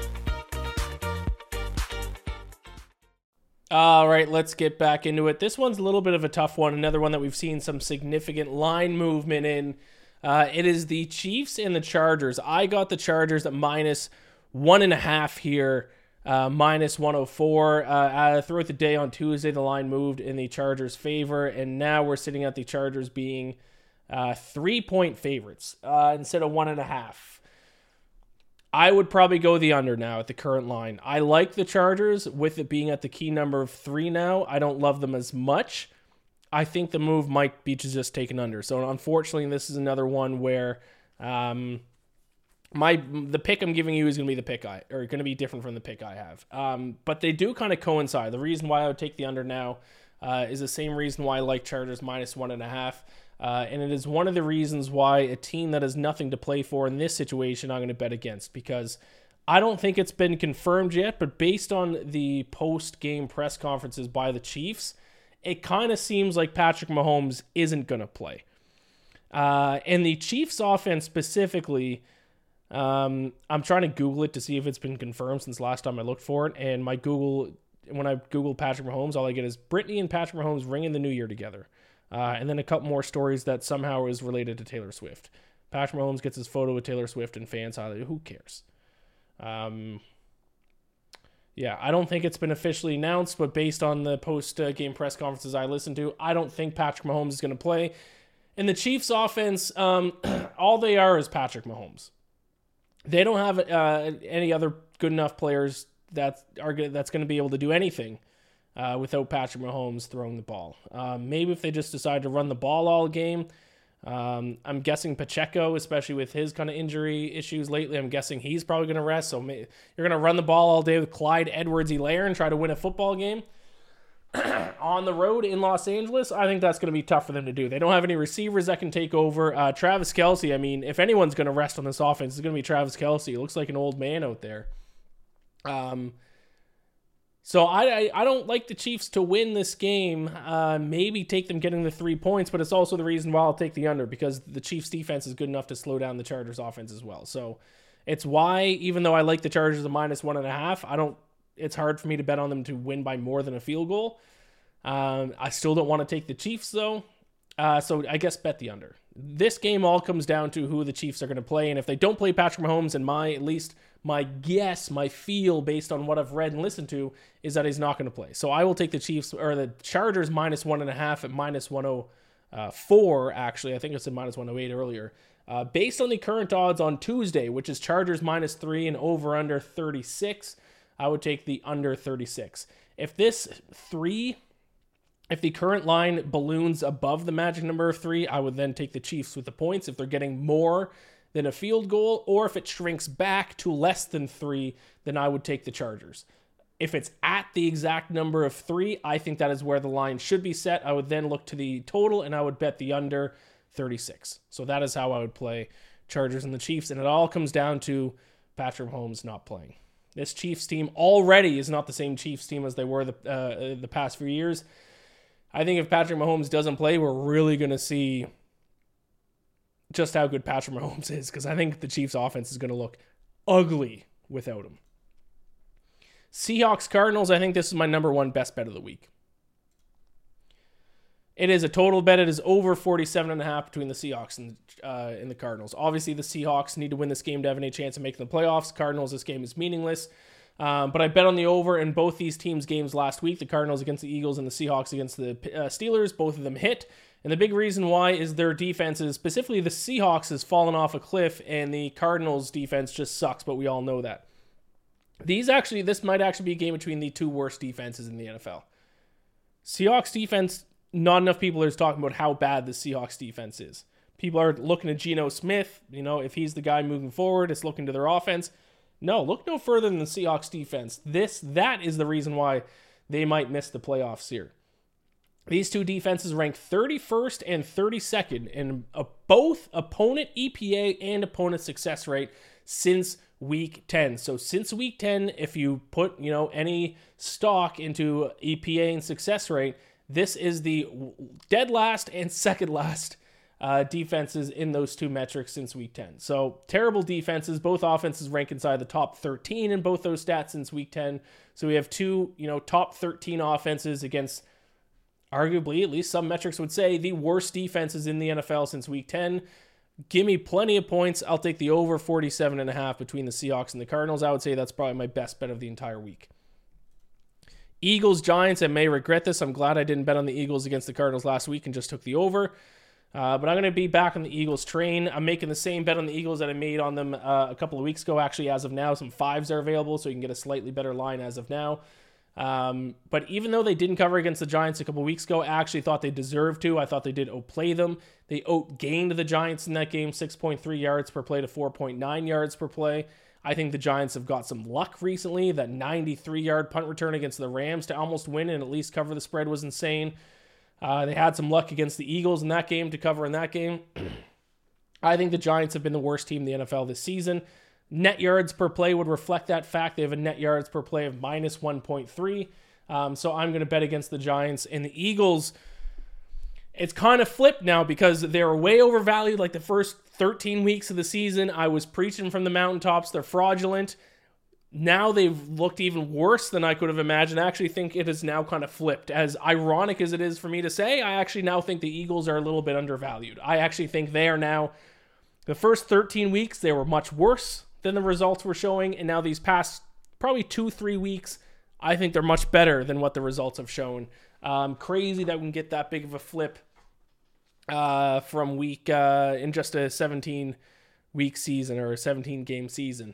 All right, let's get back into it. This one's a little bit of a tough one. Another one that we've seen some significant line movement in. It is the Chiefs and the Chargers. I got the Chargers at -1.5 here, -104. Throughout the day on Tuesday, the line moved in the Chargers' favor, and now we're sitting at the Chargers being 3-point favorites instead of 1.5. I would probably go the under now at the current line. I like the Chargers with it being at the key number of 3 now. I don't love them as much. I think the move might be to just take an under. So unfortunately, this is another one where the pick I'm giving you is going to be the pick going to be different from the pick I have. But they do kind of coincide. The reason why I would take the under now is the same reason why I like Chargers -1.5. And it is one of the reasons why a team that has nothing to play for in this situation I'm going to bet against, because I don't think it's been confirmed yet, but based on the post-game press conferences by the Chiefs, it kind of seems like Patrick Mahomes isn't going to play. And the Chiefs offense specifically, I'm trying to Google it to see if it's been confirmed since last time I looked for it, and when I Google Patrick Mahomes, all I get is Britney and Patrick Mahomes ringing the new year together. And then a couple more stories that somehow is related to Taylor Swift. Patrick Mahomes gets his photo with Taylor Swift and fans highlight. Who cares? I don't think it's been officially announced, but based on the post-game press conferences I listened to, I don't think Patrick Mahomes is going to play. And the Chiefs' offense, all they are is Patrick Mahomes. They don't have any other good enough players that's going to be able to do anything without Patrick Mahomes throwing the ball. Maybe if they just decide to run the ball all game. I'm guessing Pacheco, especially with his kind of injury issues lately, I'm guessing he's probably going to rest. So you're going to run the ball all day with Clyde Edwards-Helaire and try to win a football game on the road in Los Angeles. I think that's going to be tough for them to do. They don't have any receivers that can take over. Travis Kelce, I mean, if anyone's going to rest on this offense, it's going to be Travis Kelce. He looks like an old man out there. So I don't like the Chiefs to win this game, maybe take them getting the 3 points, but it's also the reason why I'll take the under, because the Chiefs defense is good enough to slow down the Chargers offense as well. So it's why, even though I like the Chargers at -1.5, it's hard for me to bet on them to win by more than a field goal. I still don't want to take the Chiefs though. So I guess bet the under. This game all comes down to who the Chiefs are going to play. And if they don't play Patrick Mahomes, and my guess, my feel based on what I've read and listened to is that he's not going to play. So I will take the Chiefs or the Chargers -1.5 at -104. Actually, I think it's at -108 earlier. Based on the current odds on Tuesday, which is Chargers -3 and over under 36. I would take the under 36. If the current line balloons above the magic number of 3, I would then take the Chiefs with the points if they're getting more than a field goal, or if it shrinks back to less than 3, then I would take the Chargers. If it's at the exact number of 3, I think that is where the line should be set. I would then look to the total, and I would bet the under 36. So that is how I would play Chargers and the Chiefs, and it all comes down to Patrick Mahomes not playing. This Chiefs team already is not the same Chiefs team as they were the past few years. I think if Patrick Mahomes doesn't play, we're really going to see just how good Patrick Mahomes is, because I think the Chiefs offense is going to look ugly without him. Seahawks Cardinals, I think this is my number one best bet of the week. It is a total bet. It is over 47.5 between the Seahawks and the Cardinals. Obviously, the Seahawks need to win this game to have any chance of making the playoffs. Cardinals, this game is meaningless. But I bet on the over in both these teams' games last week. The Cardinals against the Eagles and the Seahawks against the Steelers. Both of them hit. And the big reason why is their defenses, specifically the Seahawks, has fallen off a cliff, and the Cardinals' defense just sucks, but we all know that. This might actually be a game between the two worst defenses in the NFL. Seahawks defense, not enough people are talking about how bad the Seahawks defense is. People are looking at Geno Smith, if he's the guy moving forward, it's looking to their offense. No, look no further than the Seahawks defense. That is the reason why they might miss the playoffs here. These two defenses rank 31st and 32nd in both opponent EPA and opponent success rate since week 10. So since week 10, if you put, any stock into EPA and success rate, this is the dead last and second last defenses in those two metrics since week 10. So terrible defenses. Both offenses rank inside the top 13 in both those stats since week 10. So we have two, top 13 offenses against arguably, at least some metrics would say, the worst defenses in the NFL since week 10. Give me plenty of points. I'll take the over 47.5 between the Seahawks and the Cardinals. I would say that's probably my best bet of the entire week. Eagles, Giants, I may regret this. I'm glad I didn't bet on the Eagles against the Cardinals last week and just took the over. But I'm going to be back on the Eagles train. I'm making the same bet on the Eagles that I made on them a couple of weeks ago. Actually, as of now, some 5s are available, so you can get a slightly better line as of now. But even though they didn't cover against the Giants a couple of weeks ago, I actually thought they deserved to. I thought they did outplay them. They outgained the Giants in that game, 6.3 yards per play to 4.9 yards per play. I think the Giants have got some luck recently. That 93-yard punt return against the Rams to almost win and at least cover the spread was insane. They had some luck against the Eagles in that game to cover in that game. I think the Giants have been the worst team in the NFL this season. Net yards per play would reflect that fact. They have a net yards per play of minus 1.3. So I'm going to bet against the Giants. And the Eagles, it's kind of flipped now because they're way overvalued. Like the first 13 weeks of the season, I was preaching from the mountaintops. They're fraudulent. Now they've looked even worse than I could have imagined. I actually think it is now kind of flipped. As ironic as it is for me to say, I actually now think the Eagles are a little bit undervalued. I actually think they are now, the first 13 weeks, they were much worse than the results were showing. And now these past probably 2-3 weeks, I think they're much better than what the results have shown. Crazy that we can get that big of a flip from week in just a 17-week season or a 17-game season.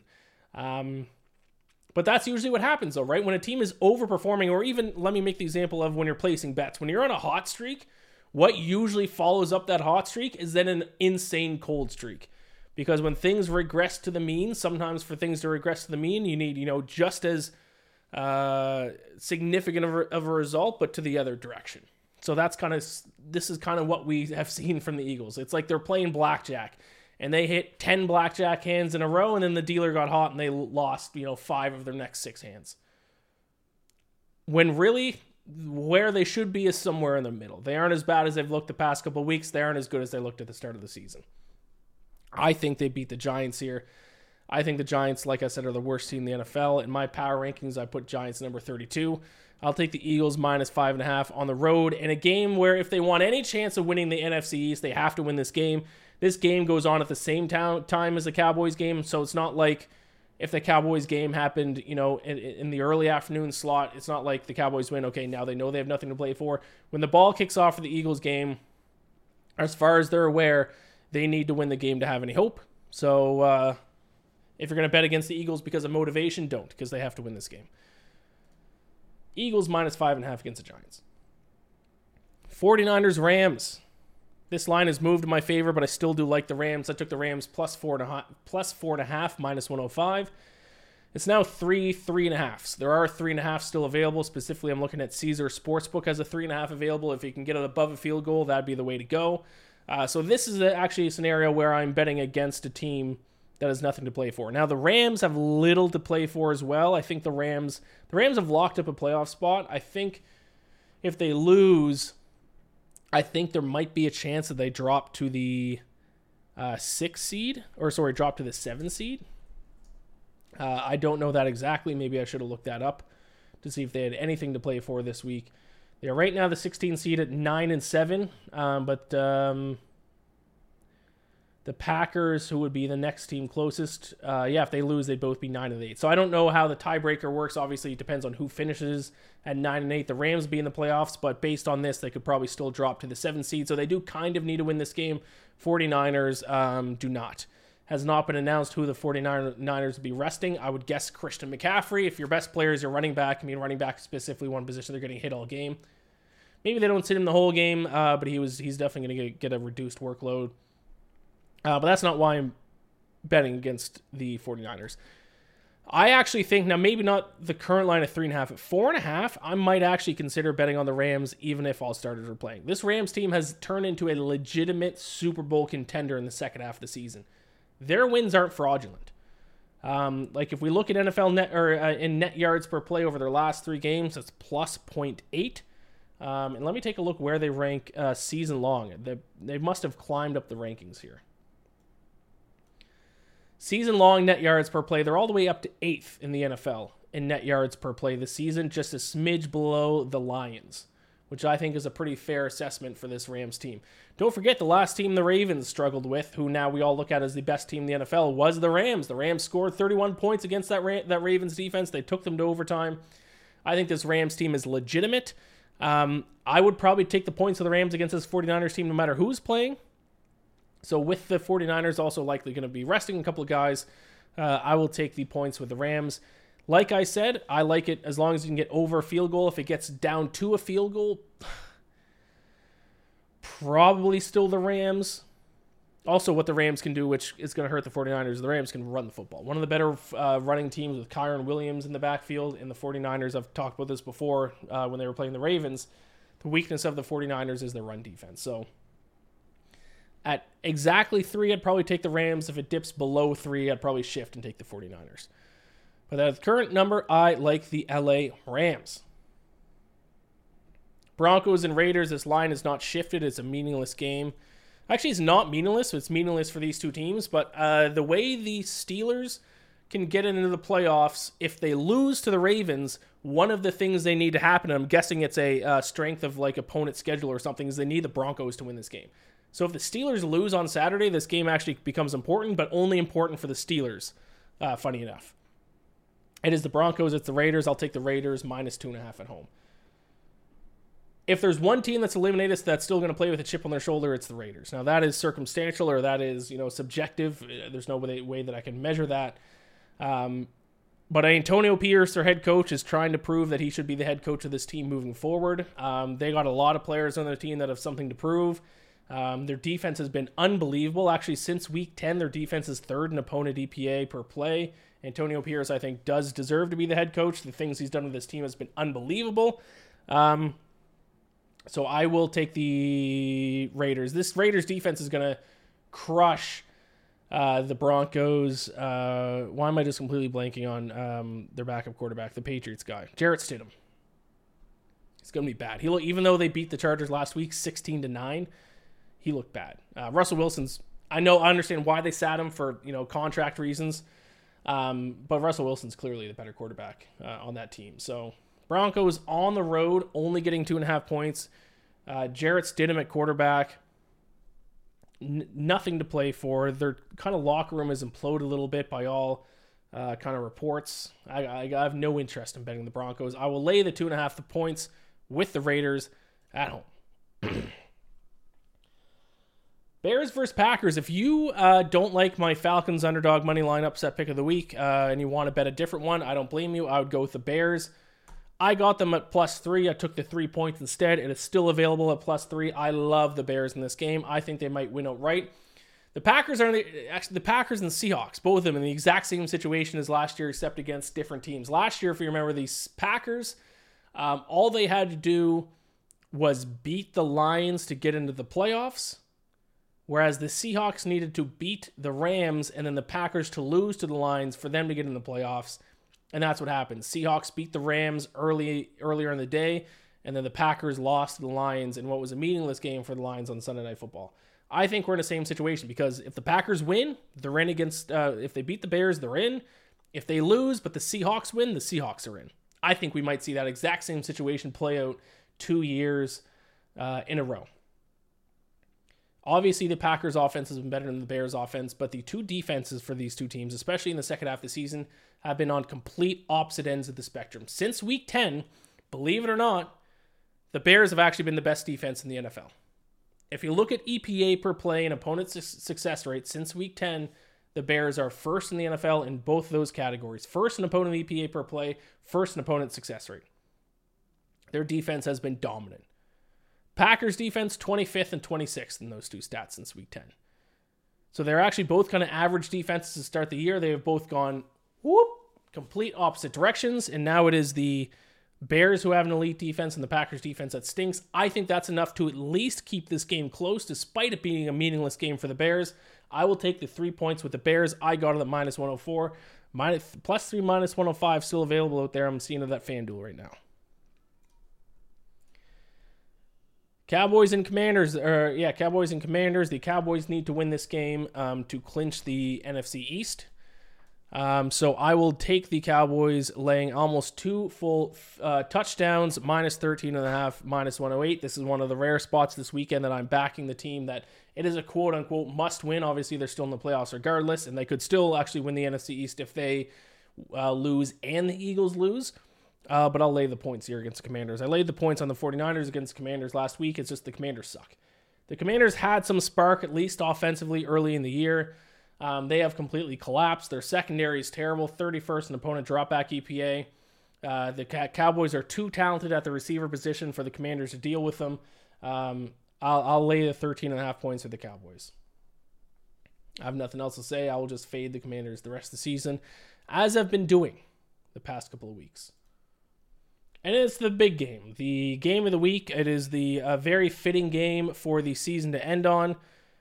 But that's usually what happens though, right? When a team is overperforming, or even, let me make the example of when you're placing bets. When you're on a hot streak, what usually follows up that hot streak is then an insane cold streak. Because when things regress to the mean, sometimes for things to regress to the mean, you need, just as significant of a result, but to the other direction. So this is kind of what we have seen from the Eagles. It's like they're playing blackjack and they hit 10 blackjack hands in a row, and then the dealer got hot and they lost, 5 of their next 6 hands. When really where they should be is somewhere in the middle. They aren't as bad as they've looked the past couple of weeks. They aren't as good as they looked at the start of the season. I think they beat the Giants here. I think the Giants, like I said, are the worst team in the NFL. In my power rankings, I put Giants number 32. I'll take the Eagles minus 5.5 on the road in a game where if they want any chance of winning the NFC East, they have to win this game. This game goes on at the same time as the Cowboys game, so it's not like if the Cowboys game happened, in the early afternoon slot, it's not like the Cowboys win. Okay, now they know they have nothing to play for. When the ball kicks off for the Eagles game, as far as they're aware, they need to win the game to have any hope. So If you're going to bet against the Eagles because of motivation, don't, because they have to win this game. Eagles minus 5.5 against the Giants. 49ers, Rams. This line has moved in my favor, but I still do like the Rams. I took the Rams plus 4.5, minus 105. It's now 3.5. There are 3.5 still available. Specifically, I'm looking at Caesar Sportsbook has a 3.5 available. If you can get it above a field goal, that'd be the way to go. So this is actually a scenario where I'm betting against a team that has nothing to play for. Now, the Rams have little to play for as well. I think the Rams have locked up a playoff spot. I think if they lose, I think there might be a chance that they drop to the 6 seed, drop to the 7 seed. I don't know that exactly. Maybe I should have looked that up to see if they had anything to play for this week. They are right now the 16 seed at 9-7, but the Packers, who would be the next team closest, if they lose, they'd both be 9-8. So I don't know how the tiebreaker works. Obviously, it depends on who finishes at 9-8. The Rams be in the playoffs, but based on this, they could probably still drop to the 7 seed. So they do kind of need to win this game. 49ers do not. Has not been announced who the 49ers will be resting. I would guess Christian McCaffrey. If your best player is your running back, running back specifically one position, they're getting hit all game. Maybe they don't sit him the whole game, but he's definitely going to get a reduced workload. But that's not why I'm betting against the 49ers. I actually think, now maybe not the current line of 3.5, at 4.5, I might actually consider betting on the Rams even if all starters are playing. This Rams team has turned into a legitimate Super Bowl contender in the second half of the season. Their wins aren't fraudulent. If we look at NFL net in net yards per play over their last 3 games, it's plus 0.8. And let me take a look where they rank season long. They must have climbed up the rankings here. Season-long net yards per play, they're all the way up to 8th in the NFL in net yards per play this season, just a smidge below the Lions, which I think is a pretty fair assessment for this Rams team. Don't forget, the last team the Ravens struggled with, who now we all look at as the best team in the NFL, was the Rams. The Rams scored 31 points against that Ravens defense. They took them to overtime. I think this Rams team is legitimate. I would probably take the points of the Rams against this 49ers team no matter who's playing. So with the 49ers also likely going to be resting a couple of guys, I will take the points with the Rams. Like I said, I like it as long as you can get over a field goal. If it gets down to a field goal, probably still the Rams. Also, what the Rams can do, which is going to hurt the 49ers, the Rams can run the football. One of the better running teams with Kyron Williams in the backfield, and the 49ers, I've talked about this before when they were playing the Ravens, the weakness of the 49ers is their run defense. So at exactly 3, I'd probably take the Rams. If it dips below 3, I'd probably shift and take the 49ers. But at the current number, I like the LA Rams. Broncos and Raiders, this line is not shifted. It's a meaningless game. Actually, it's not meaningless. It's meaningless for these two teams. But the way the Steelers can get into the playoffs, if they lose to the Ravens, one of the things they need to happen, and I'm guessing it's a strength of opponent schedule or something, is they need the Broncos to win this game. So if the Steelers lose on Saturday, this game actually becomes important, but only important for the Steelers, funny enough. It is the Broncos, it's the Raiders. I'll take the Raiders minus 2.5 at home. If there's one team that's eliminated that's still going to play with a chip on their shoulder, it's the Raiders. Now, that is circumstantial, or that is, subjective. There's no way that I can measure that. But Antonio Pierce, their head coach, is trying to prove that he should be the head coach of this team moving forward. They got a lot of players on their team that have something to prove. Their defense has been unbelievable. Actually, since week 10, their defense is 3rd in opponent EPA per play. Antonio Pierce, I think, does deserve to be the head coach. The things he's done with this team has been unbelievable. So I will take the Raiders. This Raiders defense is going to crush the Broncos. Why am I just completely blanking on their backup quarterback, the Patriots guy? Jarrett Stidham. It's going to be bad. Even though they beat the Chargers last week 16-9, he looked bad. Russell Wilson's, I understand why they sat him for, contract reasons. But Russell Wilson's clearly the better quarterback on that team. So Broncos on the road, only getting 2.5 points. Jarrett Stidham at quarterback. Nothing to play for. Their kind of locker room has imploded a little bit by all kind of reports. I have no interest in betting the Broncos. I will lay the 2.5 points with the Raiders at home. Bears versus Packers. If you don't like my Falcons underdog money line upset pick of the week and you want to bet a different one, I don't blame you. I would go with the Bears. I got them at +3. I took the 3 points instead. It is still available at +3. I love the Bears in this game. I think they might win outright. The Packers are the Packers and the Seahawks, both of them in the exact same situation as last year, except against different teams. Last year, if you remember, these Packers, all they had to do was beat the Lions to get into the playoffs, whereas the Seahawks needed to beat the Rams and then the Packers to lose to the Lions for them to get in the playoffs. And that's what happened. Seahawks beat the Rams earlier in the day, and then the Packers lost to the Lions in what was a meaningless game for the Lions on Sunday Night Football. I think we're in the same situation because if the Packers win, they're in against, if they beat the Bears, they're in. If they lose, but the Seahawks win, the Seahawks are in. I think we might see that exact same situation play out 2 years in a row. Obviously, the Packers' offense has been better than the Bears' offense, but the two defenses for these two teams, especially in the second half of the season, have been on complete opposite ends of the spectrum. Since Week 10, believe it or not, the Bears have actually been the best defense in the NFL. If you look at EPA per play and opponent success rate since Week 10, the Bears are first in the NFL in both of those categories. First in opponent EPA per play, first in opponent success rate. Their defense has been dominant. Packers defense, 25th and 26th in those two stats since Week 10. So they're actually both kind of average defenses to start the year. They have both gone complete opposite directions, and now it is the Bears who have an elite defense and the Packers defense that stinks. I think that's enough to at least keep this game close, despite it being a meaningless game for the Bears. I will take the 3 points with the Bears. I got it at -104. +3, -105 still available out there. I'm seeing it at FanDuel right now. Cowboys and Commanders. Cowboys and Commanders. The Cowboys need to win this game to clinch the NFC East. So I will take the Cowboys laying almost 2 full touchdowns, -13.5, -108. This is one of the rare spots this weekend that I'm backing the team that it is a quote-unquote must-win. Obviously, they're still in the playoffs regardless, and they could still actually win the NFC East if they lose and the Eagles lose. But I'll lay the points here against the Commanders. I laid the points on the 49ers against the Commanders last week. It's just the Commanders suck. The Commanders had some spark, at least offensively, early in the year. They have completely collapsed. Their secondary is terrible, 31st in opponent dropback EPA. The Cowboys are too talented at the receiver position for the Commanders to deal with them. I'll lay the 13.5 points for the Cowboys. I have nothing else to say. I will just fade the Commanders the rest of the season, as I've been doing the past couple of weeks. And it's the big game, the game of the week. It is the very fitting game for the season to end on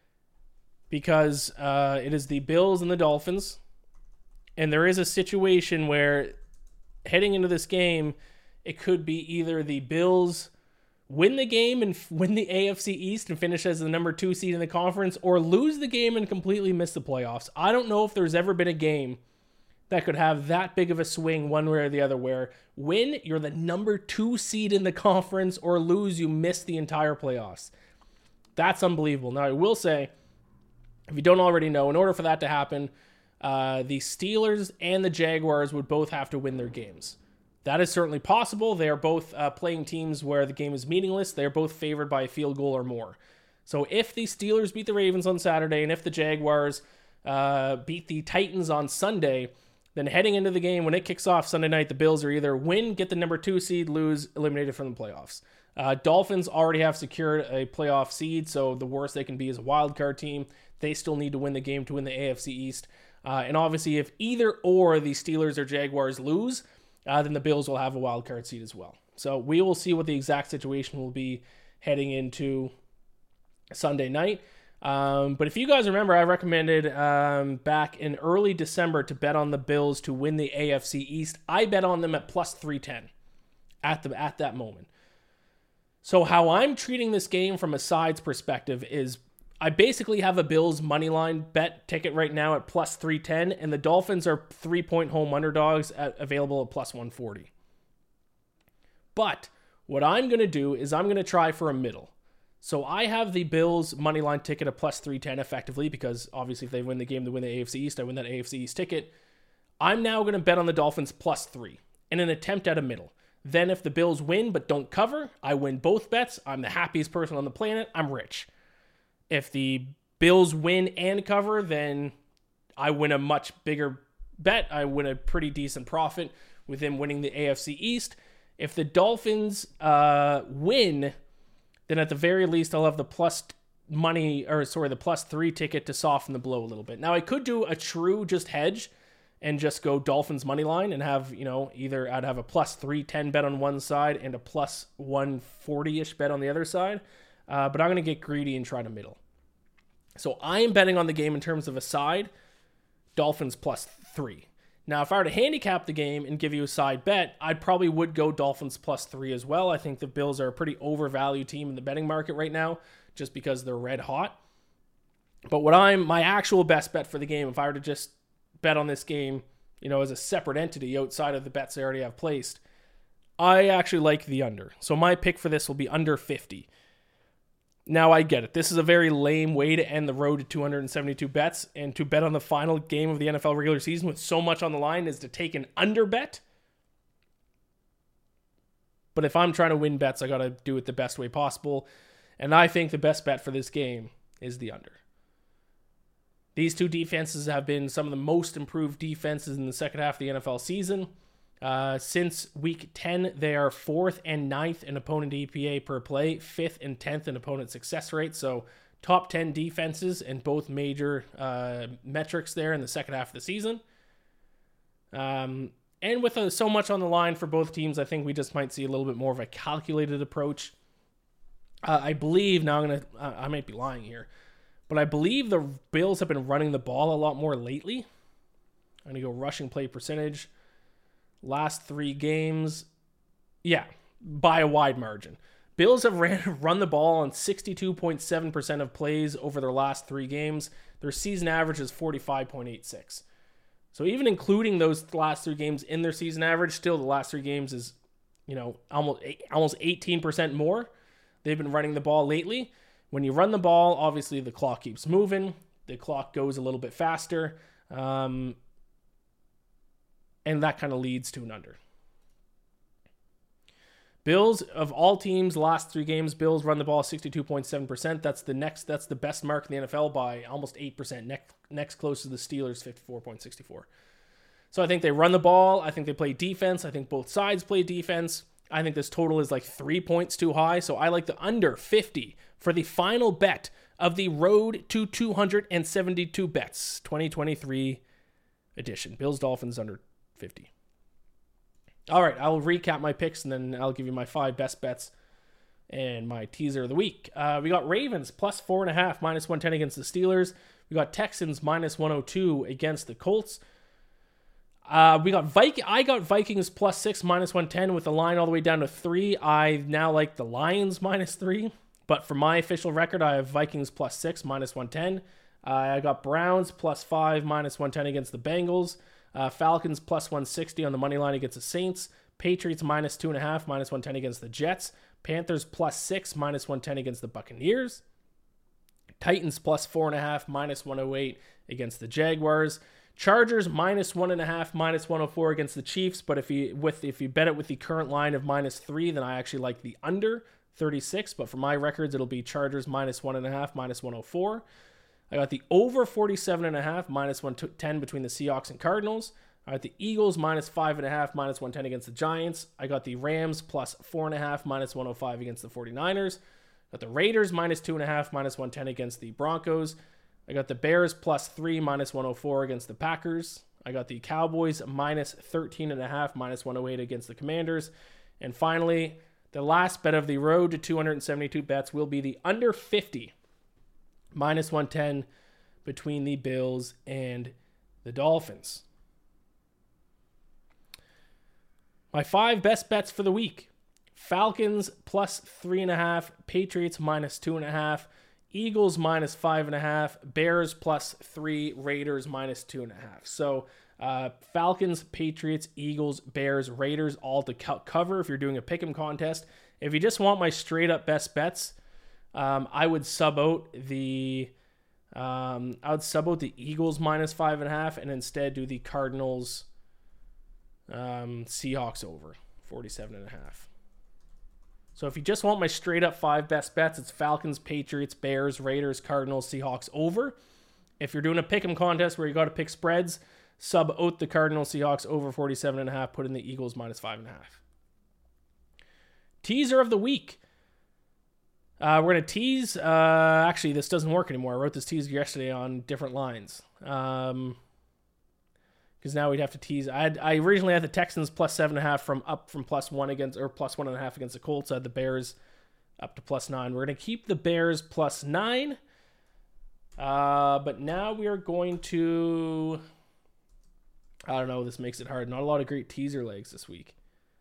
because it is the Bills and the Dolphins. And there is a situation where heading into this game, it could be either the Bills win the game and win the AFC East and finish as the number 2 seed in the conference, or lose the game and completely miss the playoffs. I don't know if there's ever been a game that could have that big of a swing one way or the other, where win, you're the number 2 seed in the conference, or lose, you miss the entire playoffs. That's unbelievable. Now, I will say, if you don't already know, in order for that to happen, the Steelers and the Jaguars would both have to win their games. That is certainly possible. They are both playing teams where the game is meaningless. They are both favored by a field goal or more. So if the Steelers beat the Ravens on Saturday, and if the Jaguars beat the Titans on Sunday, then heading into the game, when it kicks off Sunday night, the Bills are either win, get the number 2 seed, lose, eliminated from the playoffs. Dolphins already have secured a playoff seed, so the worst they can be is a wild card team. They still need to win the game to win the AFC East. And obviously, if either or the Steelers or Jaguars lose, then the Bills will have a wild card seed as well. So we will see what the exact situation will be heading into Sunday night. But if you guys remember, I recommended back in early December to bet on the Bills to win the AFC East. I bet on them at +310 at that moment. So how I'm treating this game from a sides perspective is I basically have a Bills moneyline bet ticket right now at +310, and the Dolphins are 3-point home underdogs available at +140. But what I'm going to do is I'm going to try for a middle. So I have the Bills moneyline ticket at +310 effectively, because obviously if they win the game to win the AFC East, I win that AFC East ticket. I'm now going to bet on the Dolphins +3 in an attempt at a middle. Then if the Bills win but don't cover, I win both bets. I'm the happiest person on the planet. I'm rich. If the Bills win and cover, then I win a much bigger bet. I win a pretty decent profit with them winning the AFC East. If the Dolphins win, then at the very least I'll have the the +3 ticket to soften the blow a little bit. Now I could do a true just hedge and just go Dolphins money line and have, either I'd have a +310 bet on one side and a +140-ish bet on the other side. But I'm going to get greedy and try to middle. So I am betting on the game in terms of a side, Dolphins +3. Now, if I were to handicap the game and give you a side bet, I probably would go Dolphins +3 as well. I think the Bills are a pretty overvalued team in the betting market right now, just because they're red hot. But my actual best bet for the game, if I were to just bet on this game, as a separate entity outside of the bets I already have placed, I actually like the under. So my pick for this will be under 50. Now, I get it. This is a very lame way to end the road to 272 bets, and to bet on the final game of the NFL regular season with so much on the line is to take an under bet. But if I'm trying to win bets, I got to do it the best way possible, and I think the best bet for this game is the under. These two defenses have been some of the most improved defenses in the second half of the NFL season. Since week 10, they are 4th and 9th in opponent EPA per play, 5th and 10th in opponent success rate. So top 10 defenses in both major metrics there in the second half of the season. And with so much on the line for both teams, I think we just might see a little bit more of a calculated approach. I believe, now I might be lying here, but I believe the Bills have been running the ball a lot more lately. I'm going to go rushing play percentage. Last 3 games, by a wide margin. Bills have run the ball on 62.7% of plays over their last 3 games. Their season average is 45.86. So even including those last 3 games in their season average, still the last 3 games is, almost 18% more. They've been running the ball lately. When you run the ball, obviously the clock keeps moving. The clock goes a little bit faster. And that kind of leads to an under. Bills, of all teams, last 3 games, Bills run the ball 62.7%. That's the best mark in the NFL by almost 8%. Next closest to the Steelers, 54.64. So I think they run the ball. I think they play defense. I think both sides play defense. I think this total is like 3 points too high. So I like the under 50 for the final bet of the Road to 272 Bets 2023 edition. Bills Dolphins under 50. All right, I will recap my picks, and then I'll give you my 5 best bets and my teaser of the week. We got Ravens +4.5, -110 against the Steelers. We got Texans -102 against the Colts. I got Vikings +6, -110 with the line all the way down to 3. I now like the Lions -3, but for my official record, I have Vikings +6, -110. I got Browns +5, -110 against the Bengals. Falcons +160 on the money line against the Saints. Patriots -2.5, -110 against the Jets. Panthers +6, -110 against the Buccaneers. Titans +4.5, -108 against the Jaguars. Chargers -1.5, -104 against the Chiefs. But if you bet it with the current line of -3, then I actually like the under 36. But for my records, it'll be Chargers -1.5, -104. I got the over 47.5, -110 between the Seahawks and Cardinals. I got the Eagles -5.5, -110 against the Giants. I got the Rams +4.5, -105 against the 49ers. I got the Raiders -2.5, -110 against the Broncos. I got the Bears +3, -104 against the Packers. I got the Cowboys -13.5, -108 against the Commanders. And finally, the last bet of the Road to 272 Bets will be the under 50. -110 between the Bills and the Dolphins. My 5 best bets for the week. Falcons +3.5, Patriots -2.5, Eagles -5.5, Bears +3, Raiders -2.5. So Falcons, Patriots, Eagles, Bears, Raiders, all to cover if you're doing a pick'em contest. If you just want my straight up best bets, I would sub out the Eagles -5.5 and instead do the Cardinals Seahawks over 47.5. So if you just want my straight up 5 best bets, it's Falcons, Patriots, Bears, Raiders, Cardinals, Seahawks over. If you're doing a pick'em contest where you got to pick spreads, sub out the Cardinals, Seahawks over 47.5, put in the Eagles minus 5.5. Teaser of the week. We're going to tease. Actually, this doesn't work anymore. I wrote this teaser yesterday on different lines. Because now we'd have to tease. I originally had the Texans plus 7.5 up from plus 1 against, or plus 1.5 against the Colts. I had the Bears up to plus 9. We're going to keep the Bears plus 9. But now we are going to, I don't know, this makes it hard. Not a lot of great teaser legs this week.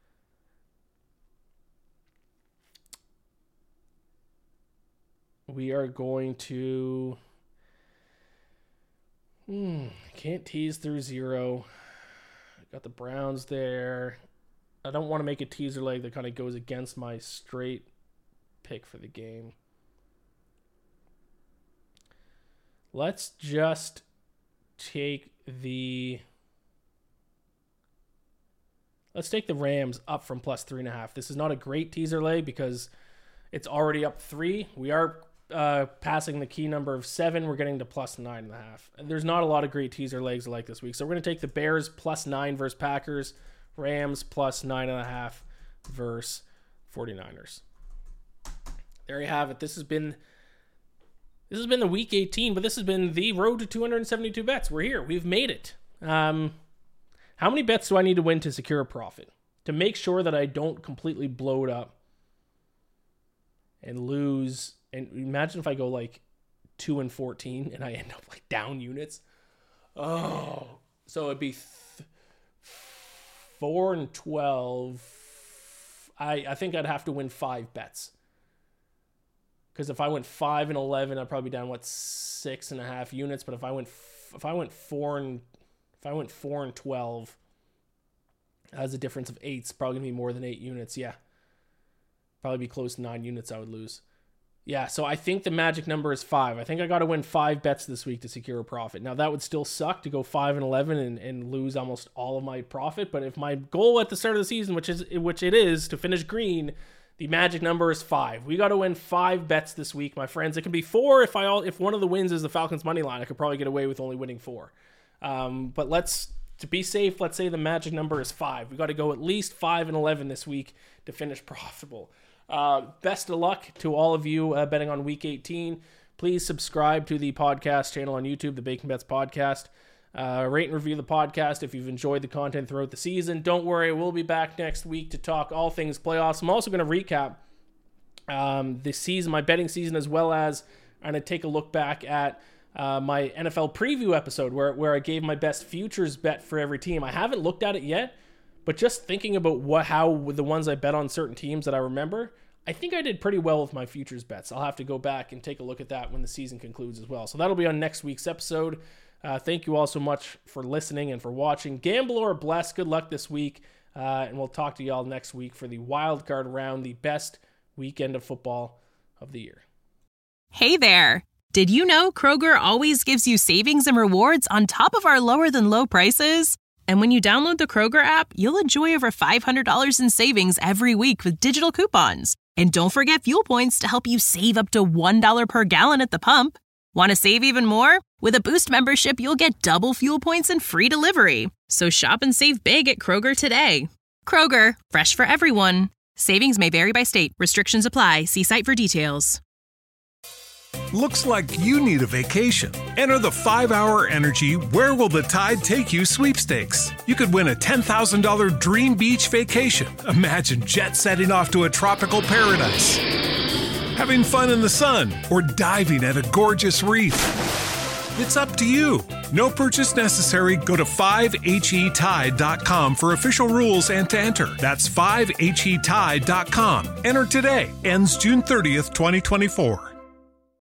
We are going to, can't tease through 0. Got the Browns there. I don't want to make a teaser leg that kind of goes against my straight pick for the game. Let's just take the Rams up from plus 3.5. This is not a great teaser leg because it's already up 3. We are passing the key number of 7. We're getting to plus 9.5. And there's not a lot of great teaser legs like this week. So we're going to take the Bears plus 9 versus Packers, Rams plus 9.5 versus 49ers. There you have it. This has been the week 18, but this has been the road to 272 bets. We're here. We've made it. How many bets do I need to win to secure a profit? To make sure that I don't completely blow it up and lose. And imagine if I go like 2-14 and I end up like down units. Oh, so it'd be 4-12. I think I'd have to win 5 bets. Because if I went 5-11, I'd probably be down 6.5 units. But if I went 4-12, that's a difference of 8. It's probably gonna be more than 8 units. Yeah, probably be close to 9 units I would lose. Yeah, so I think the magic number is 5. I think I got to win 5 bets this week to secure a profit. Now, that would still suck to go 5-11 and lose almost all of my profit. But if my goal at the start of the season, which it is, to finish green, the magic number is 5. We got to win 5 bets this week, my friends. It can be 4 if one of the wins is the Falcons money line. I could probably get away with only winning 4. But to be safe, let's say the magic number is 5. We got to go at least 5-11 this week to finish profitable. Best of luck to all of you betting on week 18. Please subscribe to the podcast channel on YouTube, the Bacon Bets Podcast. Rate and review the podcast if you've enjoyed the content throughout the season. Don't worry, we'll be back next week to talk all things playoffs. I'm also going to recap the season, my betting season, as well as I'm going to take a look back at my NFL preview episode where I gave my best futures bet for every team. I haven't looked at it yet, but just thinking about how the ones I bet on certain teams that I remember, I think I did pretty well with my futures bets. I'll have to go back and take a look at that when the season concludes as well. So that'll be on next week's episode. Thank you all so much for listening and for watching. Gamble or bless. Good luck this week. And we'll talk to y'all next week for the wild card round, the best weekend of football of the year. Hey there. Did you know Kroger always gives you savings and rewards on top of our lower than low prices? And when you download the Kroger app, you'll enjoy over $500 in savings every week with digital coupons. And don't forget fuel points to help you save up to $1 per gallon at the pump. Want to save even more? With a Boost membership, you'll get double fuel points and free delivery. So shop and save big at Kroger today. Kroger, fresh for everyone. Savings may vary by state. Restrictions apply. See site for details. Looks like you need a vacation. Enter the 5-Hour Energy Where Will the Tide Take You sweepstakes. You could win a $10,000 dream beach vacation. Imagine jet setting off to a tropical paradise, having fun in the sun, or diving at a gorgeous reef. It's up to you. No purchase necessary. Go to 5HETide.com for official rules and to enter. That's 5HETide.com. Enter today. Ends June 30th, 2024.